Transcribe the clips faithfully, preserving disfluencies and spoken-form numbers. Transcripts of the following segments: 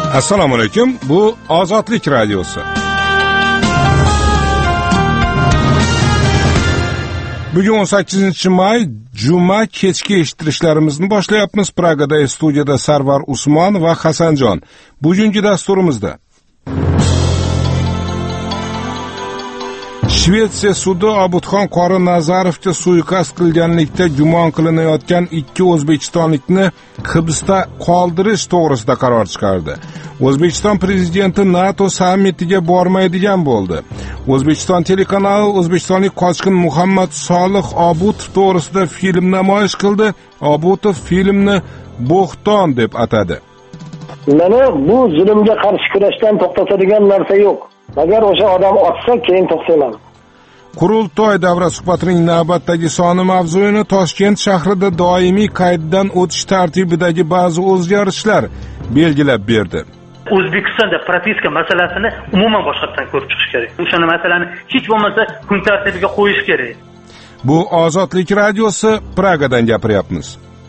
Assalomu alaykum. Bu Ozodlik radiosi. Bugun o'n sakkizinchi may, juma kechki eshittirishlarimizni boshlayapmiz. Pragada studiyada Sarvar Usmon va Hasanjon. Bugungi dasturimizda Shvetsiya sudi Obudxon Qori Nazarovga suiqasd qilganlikda gumon qilinayotgan ikki o'zbekistonlikni hibsda qoldirish to'g'risida qaror chiqardi. O'zbekiston prezidenti NATO sammitiga bormaydigan bo'ldi. O'zbekiston telekanali o'zbekistonlik qochqin Muhammad Solih Obutov to'g'risida film namoyish qildi. Obutov filmni bo'xton deb atadi. Mana bu zulmga qarshi kurashdan to'xtatadigan narsa yo'q. Agar o'sha odam otsa, keyin to'xtayman. Qurultoy davra suhbatining navbatdagi soni mavzuyini Toshkent shahrida doimiy qayddan o'tish tartibidagi ba'zi o'zgarishlar belgilab berdi. O'zbekistonda propiska masalasini umuman boshqatdan ko'rib chiqish kerak. O'sha masalani hech bo'lmasa kun tartibiga qo'yish kerak. Bu Ozodlik radiosi, Pragadan gapiryapmiz.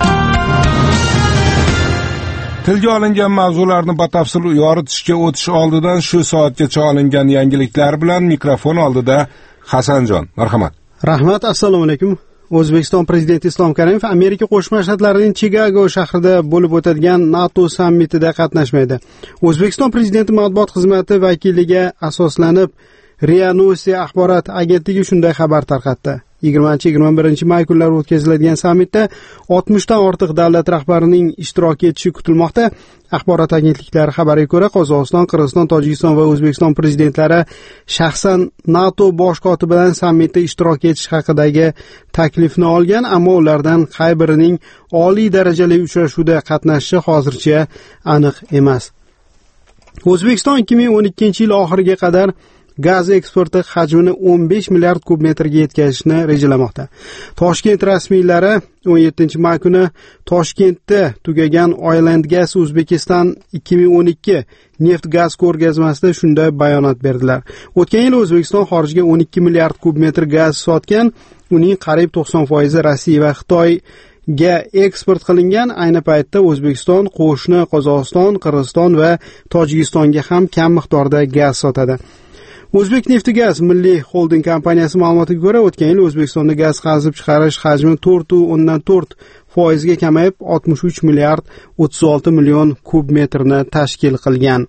Tilga olingan mavzularni batafsil yoritishga o'tish oldidan shu soatgacha olingan yangiliklar bilan mikrofon oldida Hasanjon. Marhamat. Rahmat, assalomu alaykum. O'zbekiston prezidenti Islom Karimov Amerika Qo'shma Shtatlarining Chikago shahrida bo'lib o'tadigan NATO sammitida qatnashmaydi. O'zbekiston prezidenti matbuot xizmati vakiliga asoslanib RIA Novosti axborot agentligi shunday xabar tarqatdi. yigirmanchi yigirma birinchi may kunlari o'tkaziladigan sammitda oltmishdan ortiq davlat rahbarining ishtirok etishi kutilmoqda. Axborot agentliklari xabariga ko'ra, Qozog'iston, Qirg'iziston, Tojikiston va O'zbekiston prezidentlari shaxsan NATO bosh kotibidan sammitda ishtirok etish haqidagi taklifni olgan, ammo ulardan qay birining oliy darajali uchrashuvda qatnashishi hozircha aniq emas. O'zbekiston ikki ming o'n ikkinchi yil oxiriga qadar gaz eksporti hajmini o'n besh milliard kub metrga yetkazishni rejalamoqda. Toshkent rasmiylari o'n yettinchi may kuni Toshkentda tugagan Oiland Gas Uzbekistan ikki ming o'n ikki neft-gaz ko'rgazmasida shunday bayonot berdilar. O'tgan yil O'zbekiston xorijga o'n ikki milliard kub metr gaz sotgan, uning qariyb to'qson foizi Rossiya va Xitoy ga eksport qilingan. Ayni paytda O'zbekiston qo'shni Qozog'iston, Qirg'iziston va Tojikistonga ham kam miqdorda gaz sotadi. O'zbek Neftigaz milliy xolding kompaniyasi ma'lumotiga ko'ra, o'tgan yil O'zbekistonda gaz qazib chiqarish hajmi to'rt nuqta o'ndan to'rt foizga kamayib, oltmish uch milliard o'ttiz olti million kub metrni tashkil qilgan.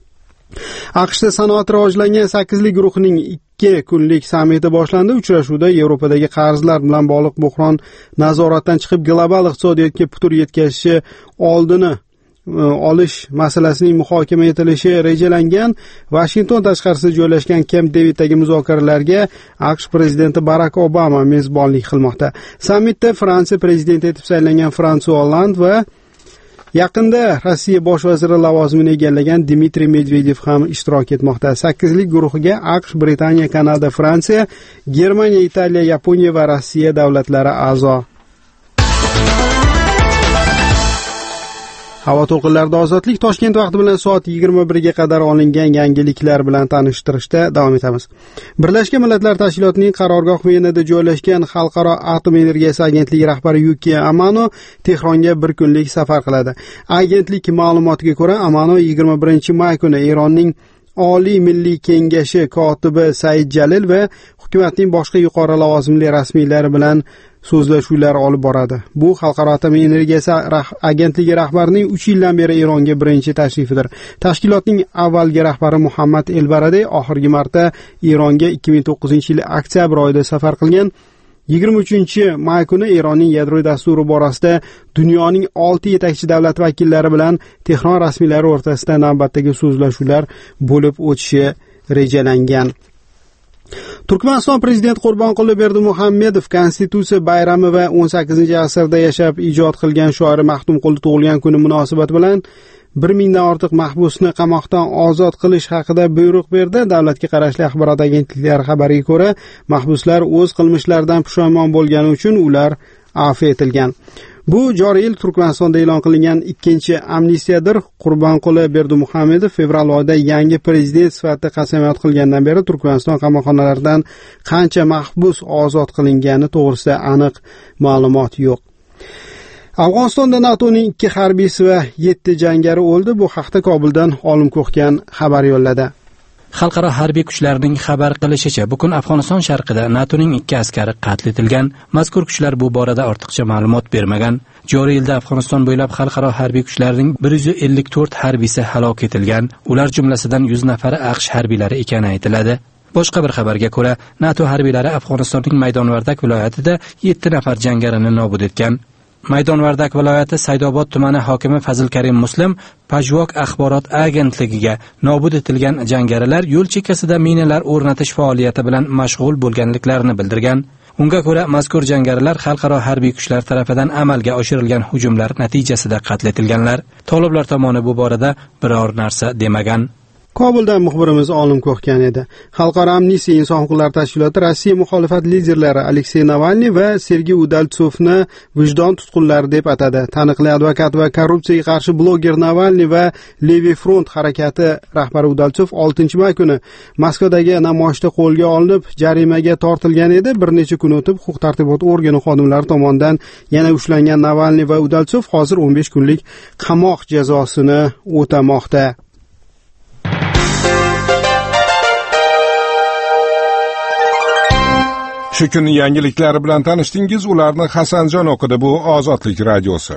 AQShda sanoat rivojlangan sakkizlik guruhining ikki kunlik sammiti boshlandi. Uchrashuvda Yevropadagi qarzlar bilan bog'liq buhron nazoratdan chiqib global iqtisodiyotga putur yetkazishi oldini olish masalasining muhokama etilishi rejalangan. Washington tashqarisida joylashgan Camp David'dagi muzokaralarga AQSh prezidenti Barak Obama mezbonlik qilmoqda. Sammitda Fransiya prezidenti etib saylangan François Hollande va yaqinda Rossiya bosh vaziri lavozimini egallagan Dmitriy Medvedev ham ishtirok etmoqda. sakkizlik guruhiga AQSh, Britaniya, Kanada, Fransiya, Germaniya, Italiya, Yaponiya va Rossiya davlatlari a'zo. Havo to'lqinlarida ozodlik. Toshkent vaqti bilan soat yigirma birga qadar olingan yangiliklar bilan tanishtirishda davom etamiz. Birlashgan Millatlar Tashkilotining qarorgoh Venada joylashgan Xalqaro atom energiyasi agentligi rahbari Yuki Amano Tehronga bir kunlik safar qiladi. Agentlik ma'lumotiga ko'ra, Amano yigirma birinchi may kuni Eronning Oliy Milliy Kengashi kotibi Said Jalil va hukumatning boshqa yuqori lavozimli rasmiylari bilan so'zlashuvlar olib boradi. Bu Xalqaro atom energiyasi agentligi rahbarining uch yildan beri Eronga birinchi tashrifidir. Tashkilotning avvalgi rahbari Muhammad Elbaradey oxirgi marta Eronga ikki ming to'qqizinchi yil oktyabr oyida safar qilgan. yigirma uchinchi may kuni Eronning yadroviy dasturi borasida dunyoning olti yetakchi davlat vakillari bilan Tehron rasmiylari o'rtasida navbatdagi so'zlashuvlar bo'lib o'tishi rejalangan. Turkmaniston prezidenti Qurbonquli Berdimuhamedov Konstitutsiya bayrami va o'n sakkizinchi asrda yashab ijod qilgan shoir Maxtumquli tug'ilgan kuni munosabati bilan bir mingdan ortiq mahbusni qamoqdan ozod qilish haqida buyruq berdi. Davlatga qarashli axborot agentliklari xabariga ko'ra, mahbuslar o'z qilmishlaridan pushaymon bo'lgani uchun ular afv etilgan. Bu joriy yil Turkmanistonda e'lon qilingan ikkinchi amnistiyadir. Qurbonquli Berdimuhamedov fevral oyida yangi prezident sifatida qasamyod qilgandan beri Turkmaniston qamoqxonalaridan qancha mahbus ozod qilingani to'g'risida aniq ma'lumot yo'q. Afg'onistonda NATOning ikki harbiysi va yetti jangari o'ldi. Bu haqda Kobuldan Olim Ko'xgan xabar yo'lladi. Xalqaro harbiy kuchlarning xabar qilishicha, bugun Afg'oniston sharqida NATOning ikki askari qatl etilgan. Mazkur kuchlar bu borada ortiqcha ma'lumot bermagan. Joriy yilda Afg'oniston bo'ylab xalqaro harbiy kuchlarning bir yuz ellik to'rt harbiysi halok etilgan. Ular jumlasidan yuz nafari AQSh harbiylari ekani aytiladi. Boshqa bir xabarga ko'ra, NATO harbiylari Afg'onistonning Maydonvardak viloyatida yetti nafar jangarini nobud etgan. Maydonvardak viloyati Saydobod tumani hokimi Fazil Karim Muslim Pajvok axborot agentligiga nobud etilgan jangarilar yo'l chekkasida minalar o'rnatish faoliyati bilan mashg'ul bo'lganliklarini bildirgan. Unga ko'ra, mazkur jangarilar xalqaro harbiy kuchlar tomonidan amalga oshirilgan hujumlar natijasida qatl etilganlar. Toliblar tomoni bu borada biror narsa demagan. Kobuldan muxbirimiz Olim Ko'xgan edi. Xalqaro Amnistiya inson huquqlari tashkiloti Rossiya muxolifat liderlari Aleksey Navalniy va Sergey Udaltsovni vijdon tutqunlari deb atadi. Taniqli advokat va korrupsiyaga qarshi bloger Navalniy va Levi Front harakati rahbari Udaltsov oltinchi may kuni Moskvadagi namoyishda qo'lga olinib, jarimaga tortilgan edi. Bir necha kun o'tib, huquq-tartibot organi xodimlari tomonidan yana ushlangan Navalniy va Udaltsov hozir o'n besh kunlik qamoq jazosini o'tamoqda. Shu kunning yangiliklari bilan tanishdingiz, ularni Hasanjon o'qidi. Bu Ozodlik radiosi.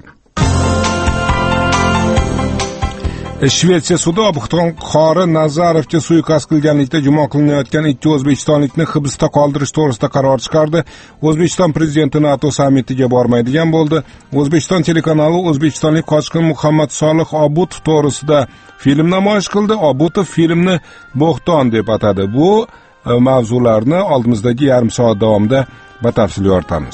Shvetsiya sudi Obxton qori Nazarovga suiqasd qilganlikda gumon qilinayotgan ikki o'zbekistonlikni hibsda qoldirish to'g'risida qaror chiqardi. O'zbekiston prezidenti NATO sammitiga bormaydigan bo'ldi. O'zbekiston telekanali o'zbekistonlik qochqin Muhammad Solih Obutov to'g'risida film namoyish qildi. Obutov filmni bo'xton deb atadi. Bu mavzularni oldimizdagi yarim soat davomida batafsil yoritamiz.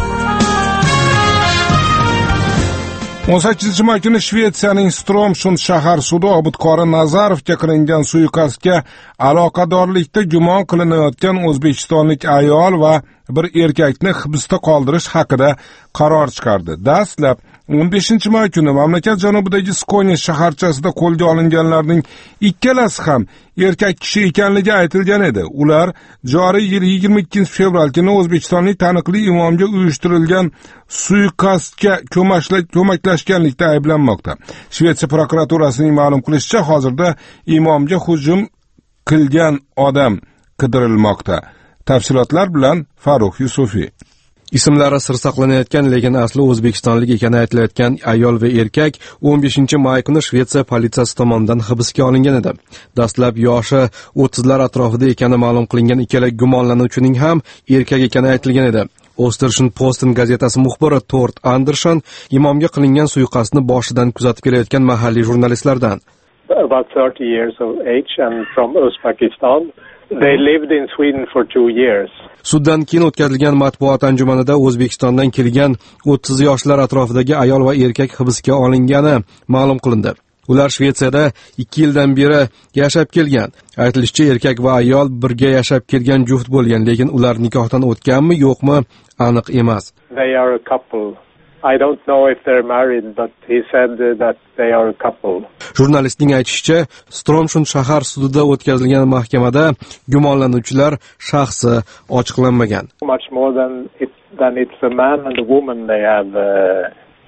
o'n sakkizinchi may kuni Shvetsiyaning Stromsund shahar sudi Obudqori Nazarovga qilingan suiqasdga aloqadorlikda gumon qilinayotgan o'zbekistonlik ayol va bir erkakni hibsda qoldirish haqida qaror chiqardi. Dastlab o'n beshinchi may kuni mamlakat janubidagi Skoniya shaharchasida qo'lga olinganlarning ikkalasi ham erkak kishi ekanligi aytilgan edi. Ular joriy yil yigirma ikkinchi fevral kuni o'zbekistonlik taniqli imomga uyushtirilgan suiqasdga ko'maklashganlikda ayblanmoqda. Shvetsiya prokuraturasining ma'lum qilishicha, hozirda imomga hujum qilgan odam qidirilmoqda. Tafsilotlar bilan Farruh Yusufiy. Ismlari sir saqlanayotgan, lekin asli o'zbekistonlik ekani aytilayotgan ayol va erkak o'n beshinchi may kuni Shvetsiya politsiyasi tomonidan hibsga olingan edi. Dastlab yoshi o'ttizlar atrofida ekani ma'lum qilingan ikkala gumonlanuvchining ham erkak ekani aytilgan edi. Östersund-Posten gazetasi muxbiri Tord Andersson imomga qilingan suiqasdni boshidan kuzatib kelayotgan mahalliy jurnalistlardan. About thirty years of age and from Uzbekistan. They lived in Sweden for two years. Suddan keyin o'tkazilgan matbuot anjumanida O'zbekistondan kelgan o'ttiz yoshlar atrofidagi ayol va erkak hibsga olingani ma'lum qilindi. Ular Shvetsiyada ikki yildan beri yashab kelgan. Aytilishicha, erkak va ayol birga yashab kelgan juft bo'lgan, lekin ular nikohdan o'tganmi, yo'qmi, aniq emas. They are a couple. I don't know if they're married, but he said that they are a couple. Jurnalistning aytishicha, Stromsund shahar sudida o'tkazilgan mahkamada gumonlanuvchilar shaxsi ochiqlanmagan. Much more than it than it's a man and a woman they have uh,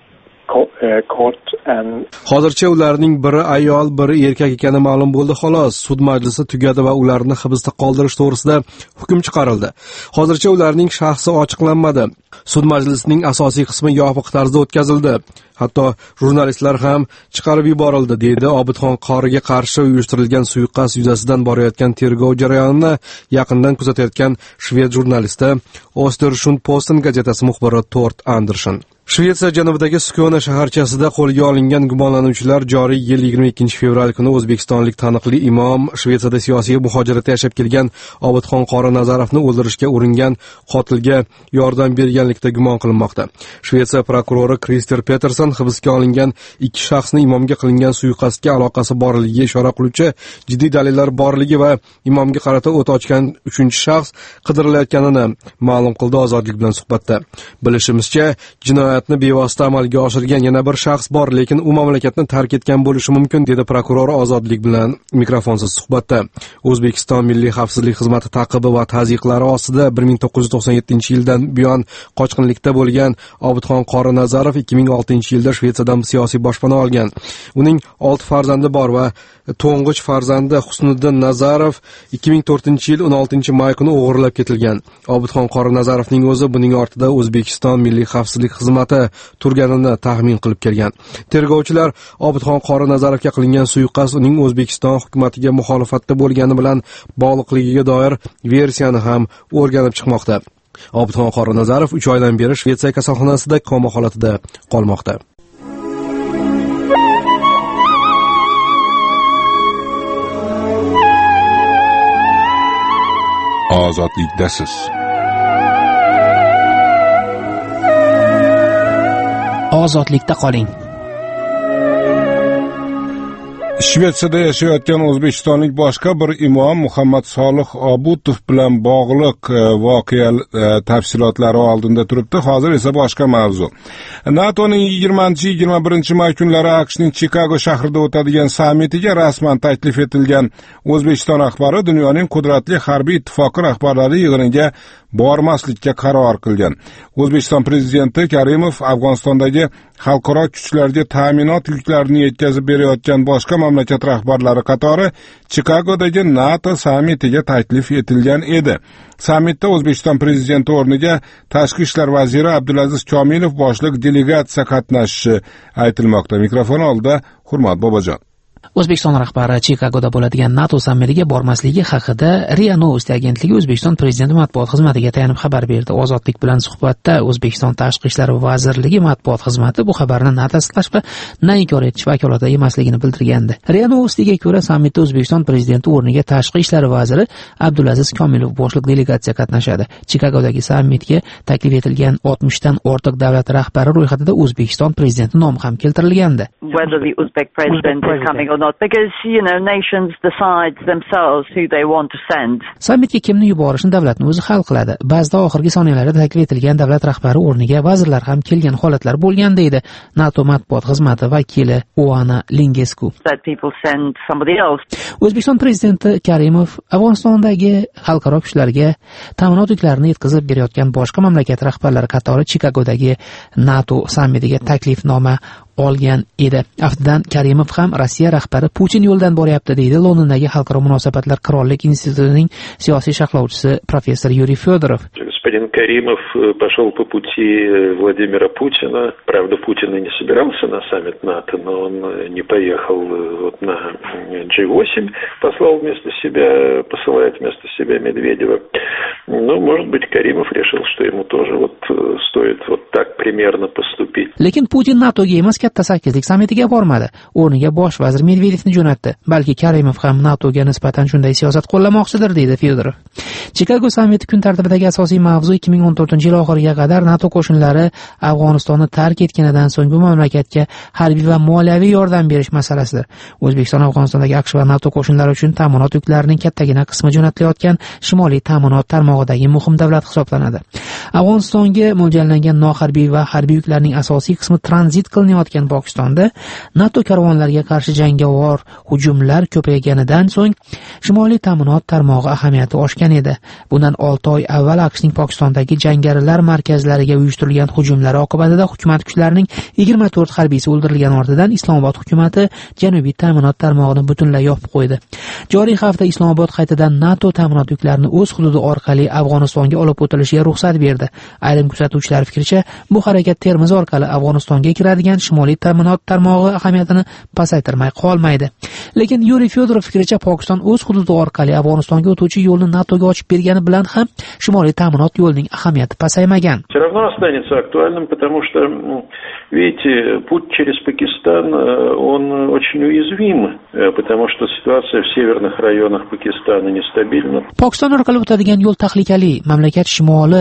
court and hozircha ularning biri ayol, biri erkak ekani ma'lum bo'ldi xolos. Sud majlisi tugadi va ularni hibsda qoldirish to'g'risida hukm chiqarildi. Hozircha ularning shaxsi ochiqlanmadi. Sud majlisining asosiy qismi yopiq tarzda o'tkazildi. Hatto jurnalistlar ham chiqarib yuborildi, deydi Obidxon qoriga qarshi uyushtirilgan suiqasd yuzasidan borayotgan tergov jarayonini yaqindan kuzatayotgan shved jurnalisti Östersund-Posten gazetasi muxbiri Tord Andersson. Shvetsiya janubidagi Skona shaharchasida qo'lga olingan gumonlanuvchilar joriy yil yigirma ikkinchi fevral kuni o'zbekistonlik taniqli imom, Shvetsiyada siyosiy muhojiratda yashab kelgan Obidxon qori Nazarovni o'ldirishga uringan qotilga yordam berganlikda gumon qilinmoqda. Shvetsiya prokurori Krister Peterson hibsga olingan ikki shaxsni imomga qilingan suiqasdga aloqasi borligiga ishora qiluvchi jiddiy dalillar borligi va imomga qarata o't ochgan uchinchi shaxs qidirilayotganini ma'lum qildi Ozodlik bilan suhbatda. Bilishimizcha, jinoyat jinoyatni bevosita amalga oshirgan yana bir shaxs bor, lekin u mamlakatni tark etgan bo'lishi mumkin, dedi prokuror Ozodlik bilan mikrofonsiz suhbatda. O'zbekiston Milliy xavfsizlik xizmati taqibi va tazyiqlari ostida bir ming to'qqiz yuz to'qson yettinchi yildan buyon qochqinlikda bo'lgan Obidxon Qorinazarov ikki ming oltinchi yilda Shvetsiyadan siyosiy boshpana olgan. Uning olti farzandi bor va to'ng'ich farzandi Husniddin Nazarov ikki ming to'rtinchi yil o'n oltinchi may kuni o'g'irlab ketilgan. Obidxon Qorinazarovning o'zi buning ortida O'zbekiston Milliy xavfsizlik xizmati turganini taxmin qilib kelgan. Tergovchilar Obidxon Qorinazarovga qilingan suiqasd uning O'zbekiston hukumatiga muxolifatda bo'lgani bilan bog'liqligiga doir versiyani ham o'rganib chiqmoqda. Obidxon Qorinazarov uch oydan beri Shvetsiya kasalxonasida koma holatida qolmoqda. Ozodlikdasiz. Ozodlikda qoling. Shvetsiyada yashayotgan o'zbekistonlik boshqa bir imom Muhammad Solih Obutov bilan bog'liq voqea tafsilotlari oldinda turibdi. Hozir esa boshqa mavzu. NATOning yigirmanchi yigirma birinchi may kunlari AQShning Chikago shahrida o'tadigan sammitiga rasman taklif etilgan O'zbekiston rahbari dunyoning qudratli harbiy ittifoqi rahbarlari yig'iniga bormaslikka qaror qilgan. O'zbekiston prezidenti Karimov Afg'onistondagi xalqaro kuchlarga ta'minot yuklarini yetkazib berayotgan boshqa mamlakat rahbarlari qatori Chikagodagi NATO sammitiga taklif etilgan edi. Sammitda O'zbekiston prezidenti o'rniga Tashqi ishlar vaziri Abdulaziz Komilov boshliq delegatsiya qatnashishi aytilmoqda. Mikrofon oldida Hurmat Bobojon. O'zbekiston rahbari Chikagoda bo'ladigan NATO sammitiga bormasligi haqida R I A Novosti agentligi O'zbekiston prezidenti matbuot xizmatiga tayanib xabar berdi. Ozodlik bilan suhbatda O'zbekiston Tashqi ishlar vazirligi matbuot xizmati bu xabarni na tasdiqlash va na inkor etish vakolati emasligini bildirgandi. R I A Novostiga ko'ra, sammitda O'zbekiston prezidenti o'rniga Tashqi ishlar vaziri Abdulaziz Komilov boshliq delegatsiya qatnashadi. Chikagodagi sammitga taklif etilgan oltmishdan ortiq davlat rahbari ro'yxatida O'zbekiston prezidenti nomi ham keltirilgandi. Or not, because you know nations decide themselves who they want to send. Sammitga kimni yuborishni davlatning o'zi hal qiladi. Ba'zida oxirgi soniyalarda taklif etilgan davlat rahbari o'rniga vazirlar ham kelgan holatlar bo'lgan deydi NATO matbuot xizmati vakili Oana Lingescu. That people send somebody else. O'zbekiston prezidenti Karimov Afg'onistondagi xalqaro kuchlarga ta'minot yuklarini yetkazib berayotgan boshqa mamlakat rahbarlari qatori Chikagodagi NATO sammitiga taklifnoma olgan edi. Aftidan Karimov ham Rossiya rahbari Putin yo'ldan boryapti deydi Londondagi xalqaro munosabatlar qirollik institutining siyosiy sharhlovchisi professor Yuriy Fyodorov. Господин Каримов пошел по пути Владимира Путина. Правда, Путин и не собирался на саммит НАТО, но он не поехал вот на джи восемь, послал вместо себя, посылает вместо себя Медведева. Ну, может быть, Каримов решил, что ему тоже вот стоит вот так примерно поступить. Lekin Putin NATOga emas, katta sakkizlik sammitiga bormadi. O'rniga bosh vazir Medvedevni jo'natdi. Balki Karimov ham NATOga nisbatan shunday siyosat qo'llamoqchidir, deydi Fyodorov. Chikago sammiti kun tartibidagi asosiy mavzu ikki ming o'n to'rtinchi yil oxiriga qadar NATO qo'shinlari Afg'onistonni tark etganidan so'ng bu mamlakatga harbiy va moliyaviy yordam berish masalasidir. O'zbekiston Afg'onistondagi AQSh va NATO qo'shinlari uchun ta'minot yuklarining kattagina qismi jo'natilayotgan shimoliy ta'minot tarmog'idagi muhim davlat hisoblanadi. Afg'onistonga mo'ljallangan noharbiy va harbiy yuklarning asosiy qismi tranzit qilinayotgan Pokistonda NATO karvonlariga qarshi jangovar hujumlar ko'payganidan so'ng shimoliy ta'minot tarmog'i ahamiyati oshgan edi. Bundan olti oy avval AQShning Pokistondagi jangarilar markazlariga uyushtirilgan hujumlar oqibatida hukumat kuchlarining yigirma to'rt harbiysi o'ldirilgan ortidan Islomobod hukumati janubiy ta'minot tarmog'ini butunlay yopib qo'ydi. Joriy hafta Islomobod qaytadan NATO ta'minot yuklarini o'z hududi orqali Afg'onistonga olib o'tilishiga ruxsat berdi. Ayrim kuzatuvchilar fikricha, bu harakat Termiz orqali Afg'onistonga kiradigan shimoliy ta'minot tarmog'i ahamiyatini pasaytirmay qolmaydi. Lekin Yuriy Fyodorov fikricha, Pokiston o'z hududi orqali Afg'onistonga o'tuvchi yo'lni NATOga ochib bergani bilan ham shimoliy ta'minot yo'lining ahamiyati pasaymagan. Все равно останется актуальным, потому что, видите, путь через Пакистан, он очень уязвим, потому что ситуация в северных районах Пакистана нестабильна. Pokiston orqali o'tadigan yo'l tahlikali. Mamlakat shimoli mintaqa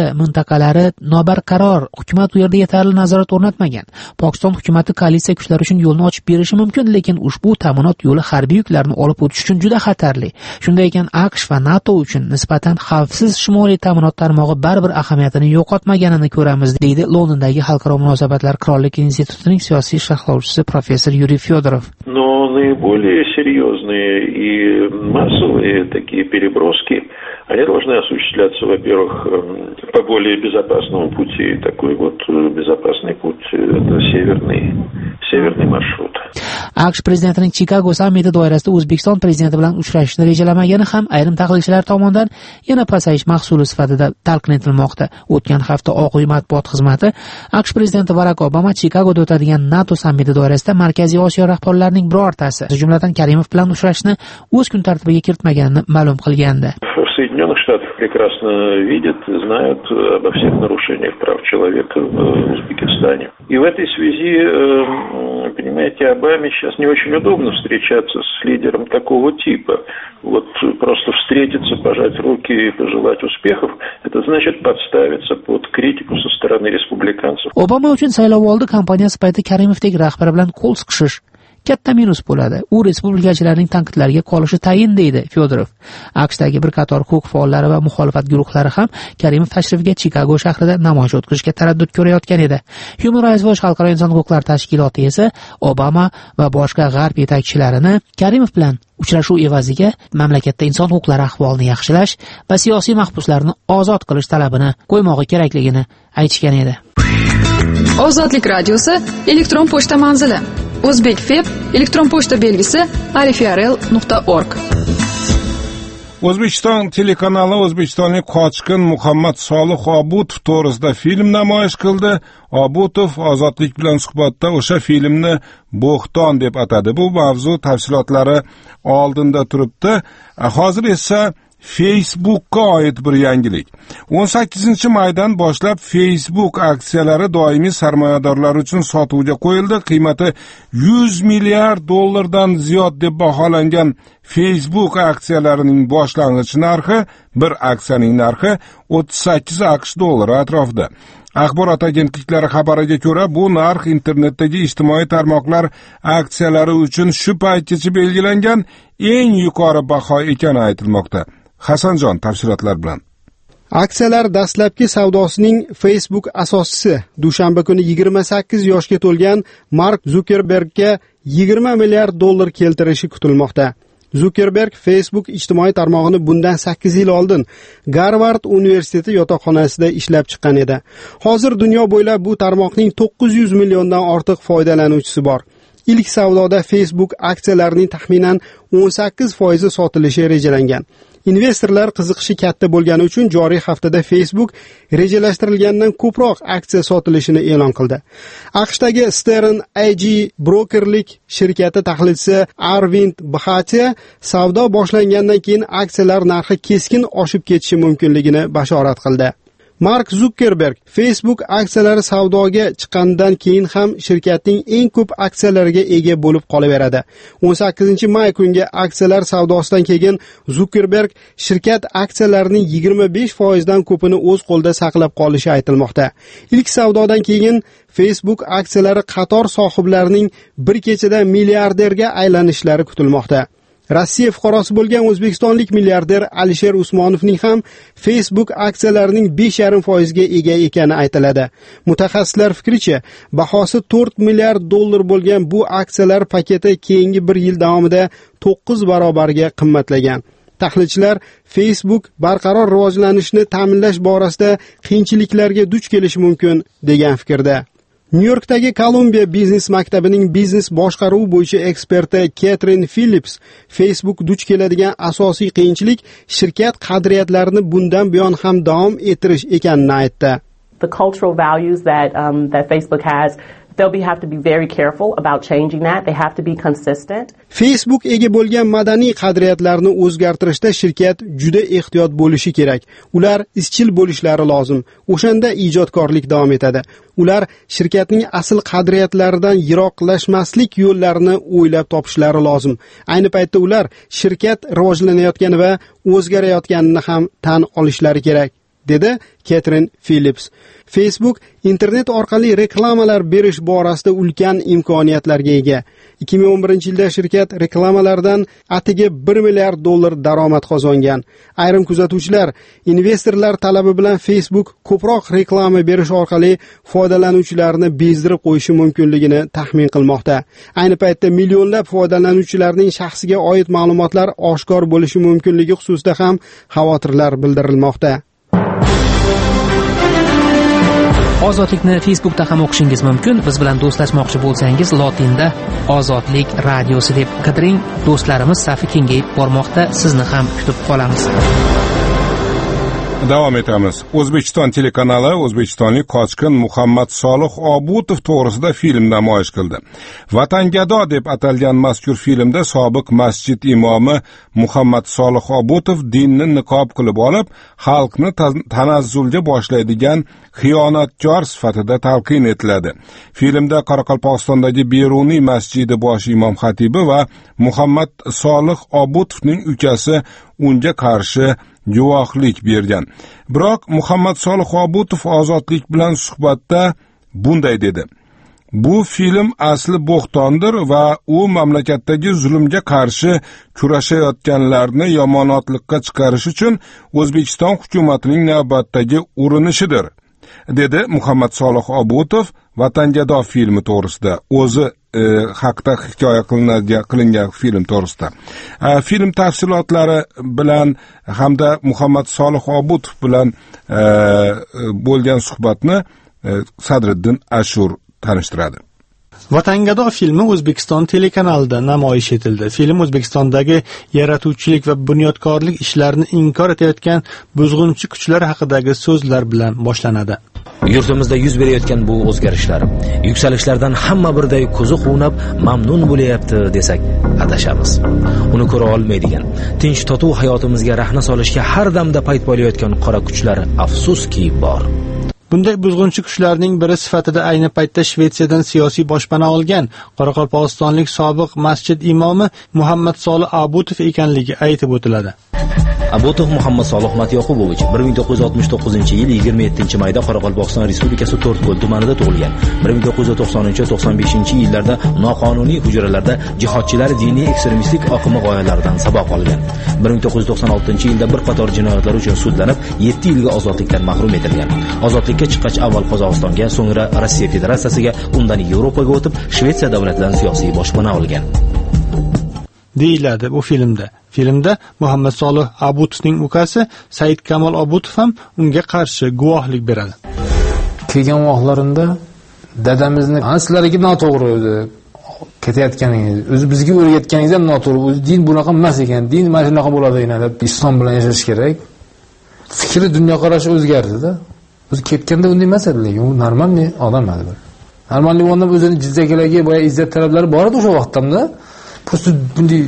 mintaqalari nobarqaror, hukumat u yerda yetarli nazorat o'rnatmagan. Pokiston hukumati koalitsiya kuchlari uchun yo'lni ochib berishi mumkin, lekin ushbu ta'minot yo'li harbiy yuklarni olib o'tish uchun juda xatarli. Shunday ekan AQSh va NATO uchun nisbatan xavfsiz shimoliy ta'minot tarmog'i baribir ahamiyatini yo'qotmaganini ko'ramiz, deydi Londondagi Xalqaro munosabatlar qirollik institutining siyosiy sharhlovchisi professor Yuriy Fyodorov. Но наиболее серьезные и массовые такие переброски, они должны осуществляться, во-первых, по более безопасному пути. Такой вот безопасный путь – это северный, северный маршрут. AQSh prezidentining Chikago sammiti doirasida O'zbekiston prezidenti bilan uchrashishni rejalamagani ham ayrim tahlilchilar tomonidan yana pasayish mahsuli sifatida talqin etilmoqda. O'tgan hafta Oq uy matbuot xizmati AQSh prezidenti Barak Obama Chikagoda o'tadigan NATO sammiti doirasida Markaziy Osiyo rahbarlarining birortasi, jumladan Karimov bilan uchrashishni o'z kun tartibiga kiritmaganini ma'lum qilgandi. В Соединенных Штатах прекрасно видят и знают обо всех нарушениях прав человека в Узбекистане. И в этой связи, понимаете, Обаме сейчас не очень удобно встречаться с лидером такого типа. Вот просто встретиться, пожать руки и пожелать успехов, это значит подставиться под критику со стороны республиканцев. Obama uchun saylovoldi kampaniyasi payti Karimovdagi rahbar bilan qo'l siqishish katta minus bo'ladi. U respublikachilarning tanqidlariga qolishi tayin, deydi Fyodorov. AQShdagi bir qator huquq faollari va muxolifat guruhlari ham Karimov tashrifiga Chikago shahrida namoyish o'tkazishga taraddud ko'rayotgan edi. Human Rights Watch xalqaro inson huquqlari tashkiloti esa Obama va boshqa g'arb yetakchilarini Karimov bilan uchrashuv evaziga mamlakatda inson huquqlari ahvolini yaxshilash va siyosiy mahbuslarni ozod qilish talabini qo'ymog'i kerakligini aytishgan edi. Ozodlik radiosi elektron pochta manzili O'zbekfeb elektron pochta belgisi arifrl nuqta org. O'zbekiston telekanali o'zbekistonlik qochqin Muhammad Solih Obutov to'g'risida film namoyish qildi. Obutov Ozodlik bilan suhbatda o'sha filmni bo'xton deb atadi. Bu mavzu tafsilotlari oldinda turibdi. Hozir esa Facebook'ga oid bir yangilik. o'n sakkizinchi maydan boshlab Facebook aksiyalari doimiy sarmoyadorlar uchun sotuvga qo'yildi. Qiymati yuz milliard dollardan ziyod deb baholangan Facebook aksiyalarining boshlang'ich narxi, bir aksiyaning narxi o'ttiz sakkiz AQSh dollari atrofida. Axborot agentliklari xabariga ko'ra, bu narx internetdagi ijtimoiy tarmoqlar aksiyalari uchun shu paytgacha belgilangan eng yuqori baho ekani aytilmoqda. Hasanjon tafsilotlar bilan. Aksiyalar dastlabki savdosining Facebook asoschisi dushanba kuni yigirma sakkiz yoshga to'lgan Mark Zukerbergga yigirma milliard dollar keltirishi kutilmoqda. Zukerberg Facebook ijtimoiy tarmog'ini bundan sakkiz yil oldin Garvard universiteti yotoqxonasida ishlab chiqqan edi. Hozir dunyo bo'ylab bu tarmoqning to'qqiz yuz milliondan ortiq foydalanuvchisi bor. İlk savdoda Facebook aksiyalarining taxminan o'n sakkiz foizi sotilishi rejalangan. Investorlar qiziqishi katta bo'lgani uchun joriy haftada Facebook rejalashtirilgandan ko'proq aksiya sotilishini e'lon qildi. AQShdagi Stern Ag brokerlik shirkati tahlilchisi Arvind Bhatia savdo boshlangandan keyin aksiyalar narxi keskin oshib ketishi mumkinligini bashorat qildi. Mark Zuckerberg Facebook aksiyalari savdoga chiqqandan keyin ham shirkatning eng ko'p aksiyalariga ega bo'lib qolaveradi. o'n sakkizinchi may kungi aksiyalar savdosidan keyin Zuckerberg shirkat aksiyalarining yigirma besh foizdan ko'pini o'z qo'lida saqlab qolishi aytilmoqda. Ilk savdodan keyin Facebook aksiyalari qator sohiblarining bir kechada milliarderga aylanishlari kutilmoqda. Rossiya fuqarosi bo'lgan o'zbekistonlik milliarder Alisher Usmonovning ham Facebook aksiyalarining besh yarim foizga ega ekani aytiladi. Mutaxassislar fikricha, bahosi to'rt milliard dollar bo'lgan bu aksiyalar paketi keyingi bir yil davomida to'qqiz barobarga qimmatlagan. Tahlilchilar Facebook barqaror rivojlanishni ta'minlash borasida qiyinchiliklarga duch kelishi mumkin degan fikrda. Nyu-Yorkdagi Columbia biznes maktabining biznes boshqaruvi bo'yicha eksperti Catherine Phillips Facebook duch keladigan asosiy qiyinchilik shirkat qadriyatlarini bundan buyon ham davom ettirish ekanini aytdi. The cultural values that um, that Facebook has, they'll be have to be very careful about changing that. They have to be consistent. Facebook ega bo'lgan madaniy qadriyatlarni o'zgartirishda shirkat juda ehtiyot bo'lishi kerak. Ular izchil bo'lishlari lozim. O'shanda ijodkorlik davom etadi. Ular shirkatning asl qadriyatlaridan yiroqlashmaslik yo'llarini o'ylab topishlari lozim. Ayni paytda ular shirkat rivojlanayotgani va o'zgarayotganini ham tan olishlari kerak, dedi Ketrin Phillips. Facebook internet orqali reklamalar berish borasida ulkan imkoniyatlarga ega. ikki ming o'n birinchi yilda shirkat reklamalardan atigi bir milliard dollar daromad qozongan. Ayrim kuzatuvchilar investorlar talabi bilan Facebook ko'proq reklama berish orqali foydalanuvchilarni bezdirib qo'yishi mumkinligini taxmin qilmoqda. Ayni paytda millionlab foydalanuvchilarning shaxsiga oid ma'lumotlar oshkor bo'lishi mumkinligi xususida ham xavotirlar bildirilmoqda. Ozodlikni Facebookda ham o'qishingiz mumkin. Biz bilan do'stlashmoqchi bo'lsangiz, lotinda Ozodlik radiosi deb qidiring. Do'stlarimiz safi kengayib bormoqda. Sizni ham kutib qolamiz. Davom etamiz. O'zbekiston telekanali o'zbekistonlik qochqin Muhammad Solih Obutov to'g'risida film namoyish qildi. Vatangado deb atalgan mazkur filmda sobiq masjid imomi Muhammad Solih Obutov dinni niqob qilib olib, xalqni tanazzulga boshlaydigan xiyonatkor sifatida talqin etiladi. Filmda Qoraqalpog'istondagi Beruniy masjidi bosh imom xatibi va Muhammad Solih Obutovning ukasi unga qarshi guvohlik bergan. Biroq Muhammad Solih Obutov Ozodlik bilan suhbatda bunday dedi: Bu film asli bo'xtondir va u mamlakatdagi zulmga qarshi kurashayotganlarni yomonotlikka chiqarish uchun O'zbekiston hukumatining navbatdagi urinishidir, dedi Muhammad Solih Obutov Vatangado filmi to'g'risida, o'zi e, haqda hikoya qilingan qilingan film to'g'risida. E, film tafsilotlari bilan hamda Muhammad Solih Obutov bilan e, bo'lgan suhbatni e, Sadriddin Ashur tanishtiradi. Vatangado filmi O'zbekiston telekanalida namoyish etildi. Film O'zbekistondagi yaratuvchilik va bunyodkorlik ishlarini inkor etayotgan buzg'unchi kuchlar haqidagi so'zlar bilan boshlanadi. Yurtimizda yuz berayotgan bu o'zgarishlar, yuksalishlardan hamma birday ko'zi quvnab mamnun bo'layapti desak adashamiz. Uni ko'ra olmaydigan, tinch totuv hayotimizga rahna solishga har damda payt bo'layotgan qora kuchlar afsuski bor. Bunday buzg'unchi kuchlarning biri sifatida ayni paytda Shvetsiyadan siyosiy boshpana olgan Qoraqalpog'istonlik sobiq masjid imomi Muhammad Solih Obutov ekanligi aytib o'tiladi. Abutov Muhammad Solih Matyoqubovich bir ming to'qqiz yuz oltmish to'qqizinchi yil yigirma yettinchi mayda Qoraqalpog'iston Respublikasi To'rtko'l tumanida tug'ilgan. bir ming to'qqiz yuz to'qsoninchi to'qson beshinchi yillarda noqonuniy hujralarda jihodchilar diniy ekstremistik oqimi g'oyalaridan saboq olgan. bir ming to'qqiz yuz to'qson oltinchi yilda bir qator jinoyatlar uchun sudlanib, yetti yilga ozodlikdan mahrum etilgan. Ozodlikka chiqqach avval Qozog'istonga, so'ngra Rossiya Federatsiyasiga, undan Yevropaga o'tib, Shvetsiya davlatidan siyosiy boshpana olgan. deyiladi bu filmda. Filmda Muhammad Solih Obutovning ukasi Said Kamol Obutov ham unga qarshi guvohlik beradi. Kelgan vaqtlarida dadamizni sizlarga noto'g'ri o'zi ketayotganingiz, o'zi bizga o'rgatganingiz ham noto'g'ri, o'zi din bunaqa emas ekan, din mana shunaqa bo'ladi ekan deb islom bilan yashash kerak. Fikri, dunyoqarashi o'zgardi-da. O'zi ketganda unday emas edi, lekin u normal odam edi. Normallik o'rnida o'zining jizzakalariga boya izzat talablari bor edi o'sha vaqtda. Просто bunday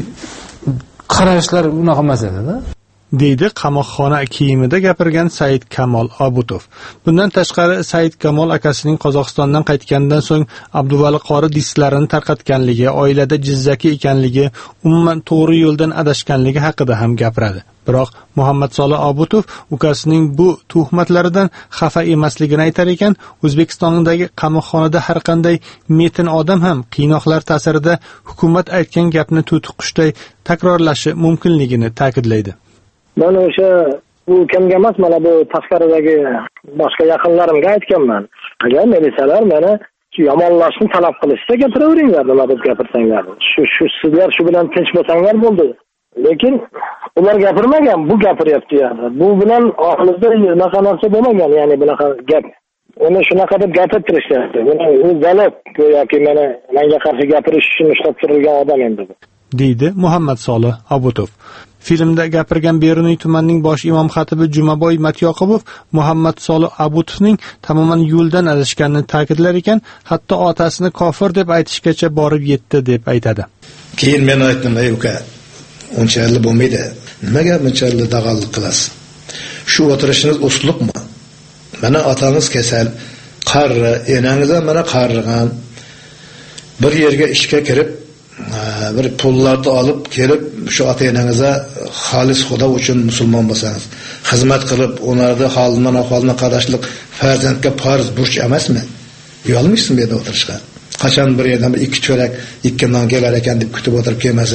qarashlar unaqa emas edi-da. deydi qamoqxona kiyimida gapirgan Said Kamol Obutov. Bundan tashqari Said Kamol akasining Qozog'istondan qaytgandan so'ng Abduvali qori disklarini tarqatganligi, oilada jizzaki ekanligi, umuman to'g'ri yo'ldan adashganligi haqida ham gapiradi. Biroq Muhammad Solih Obutov ukasining bu tuhmatlaridan xafa emasligini aytar ekan, O'zbekistondagi qamoqxonada har qanday metin odam ham qiynoqlar ta'sirida hukumat aytgan gapni to'tiqushday takrorlashi mumkinligini ta'kidlaydi. Men o'sha bu kimga emas, mana bu tashqaridagi boshqa yaqinlarimga aytganman. Agar melisalar meni yomonlashni talab qilishsa gapiraveringlar, nima deb gapirsanglar. Shu shu sizlar shu bilan tinch bo'lsanglar bo'ldi. Lekin ular gapirmagan, bu gapiryapti yani. Bu bilan oxirida unaqa narsa bo'lmagan, ya'ni bunaqa gap. Uni shunaqa deb gapirtirishdi. U zalog yoki meni menga qarshi gapirish uchun ushlab turilgan odam endi bu. deydi Muhammad Solih Obutov. Filmda gapirgan Beruniy tumanining bosh imom xatibi Jumaboy Matyoqubov Muhammad Solih Obutovning tamoman yo'ldan adashganini ta'kidlar ekan, hatto otasini kofir deb aytishgacha borib yetdi deb aytadi. Keyin men aytdim, "Ey uka, unchalik bo'lmaydi. Nimaga bunchalik dag'allik qilasiz? Shu o'tirishiniz uslubmi? Mana otangiz kasal, qarri, enangiz ham mana qarrigan. Bir yerga ishga kirib, bir pullarni olib kelib shu ota-onangizga xolis xudo uchun musulmon bo'lsangiz, xizmat qilib, ularni holidan ahvolidan qarashlik farzandga farz burch emasmi? Uyalmışsın bu yerda o'tirishga. Qachon bir yerdan bir ikki cho'rak, ikki non kelar ekan deb kutib o'tirib kelmasa,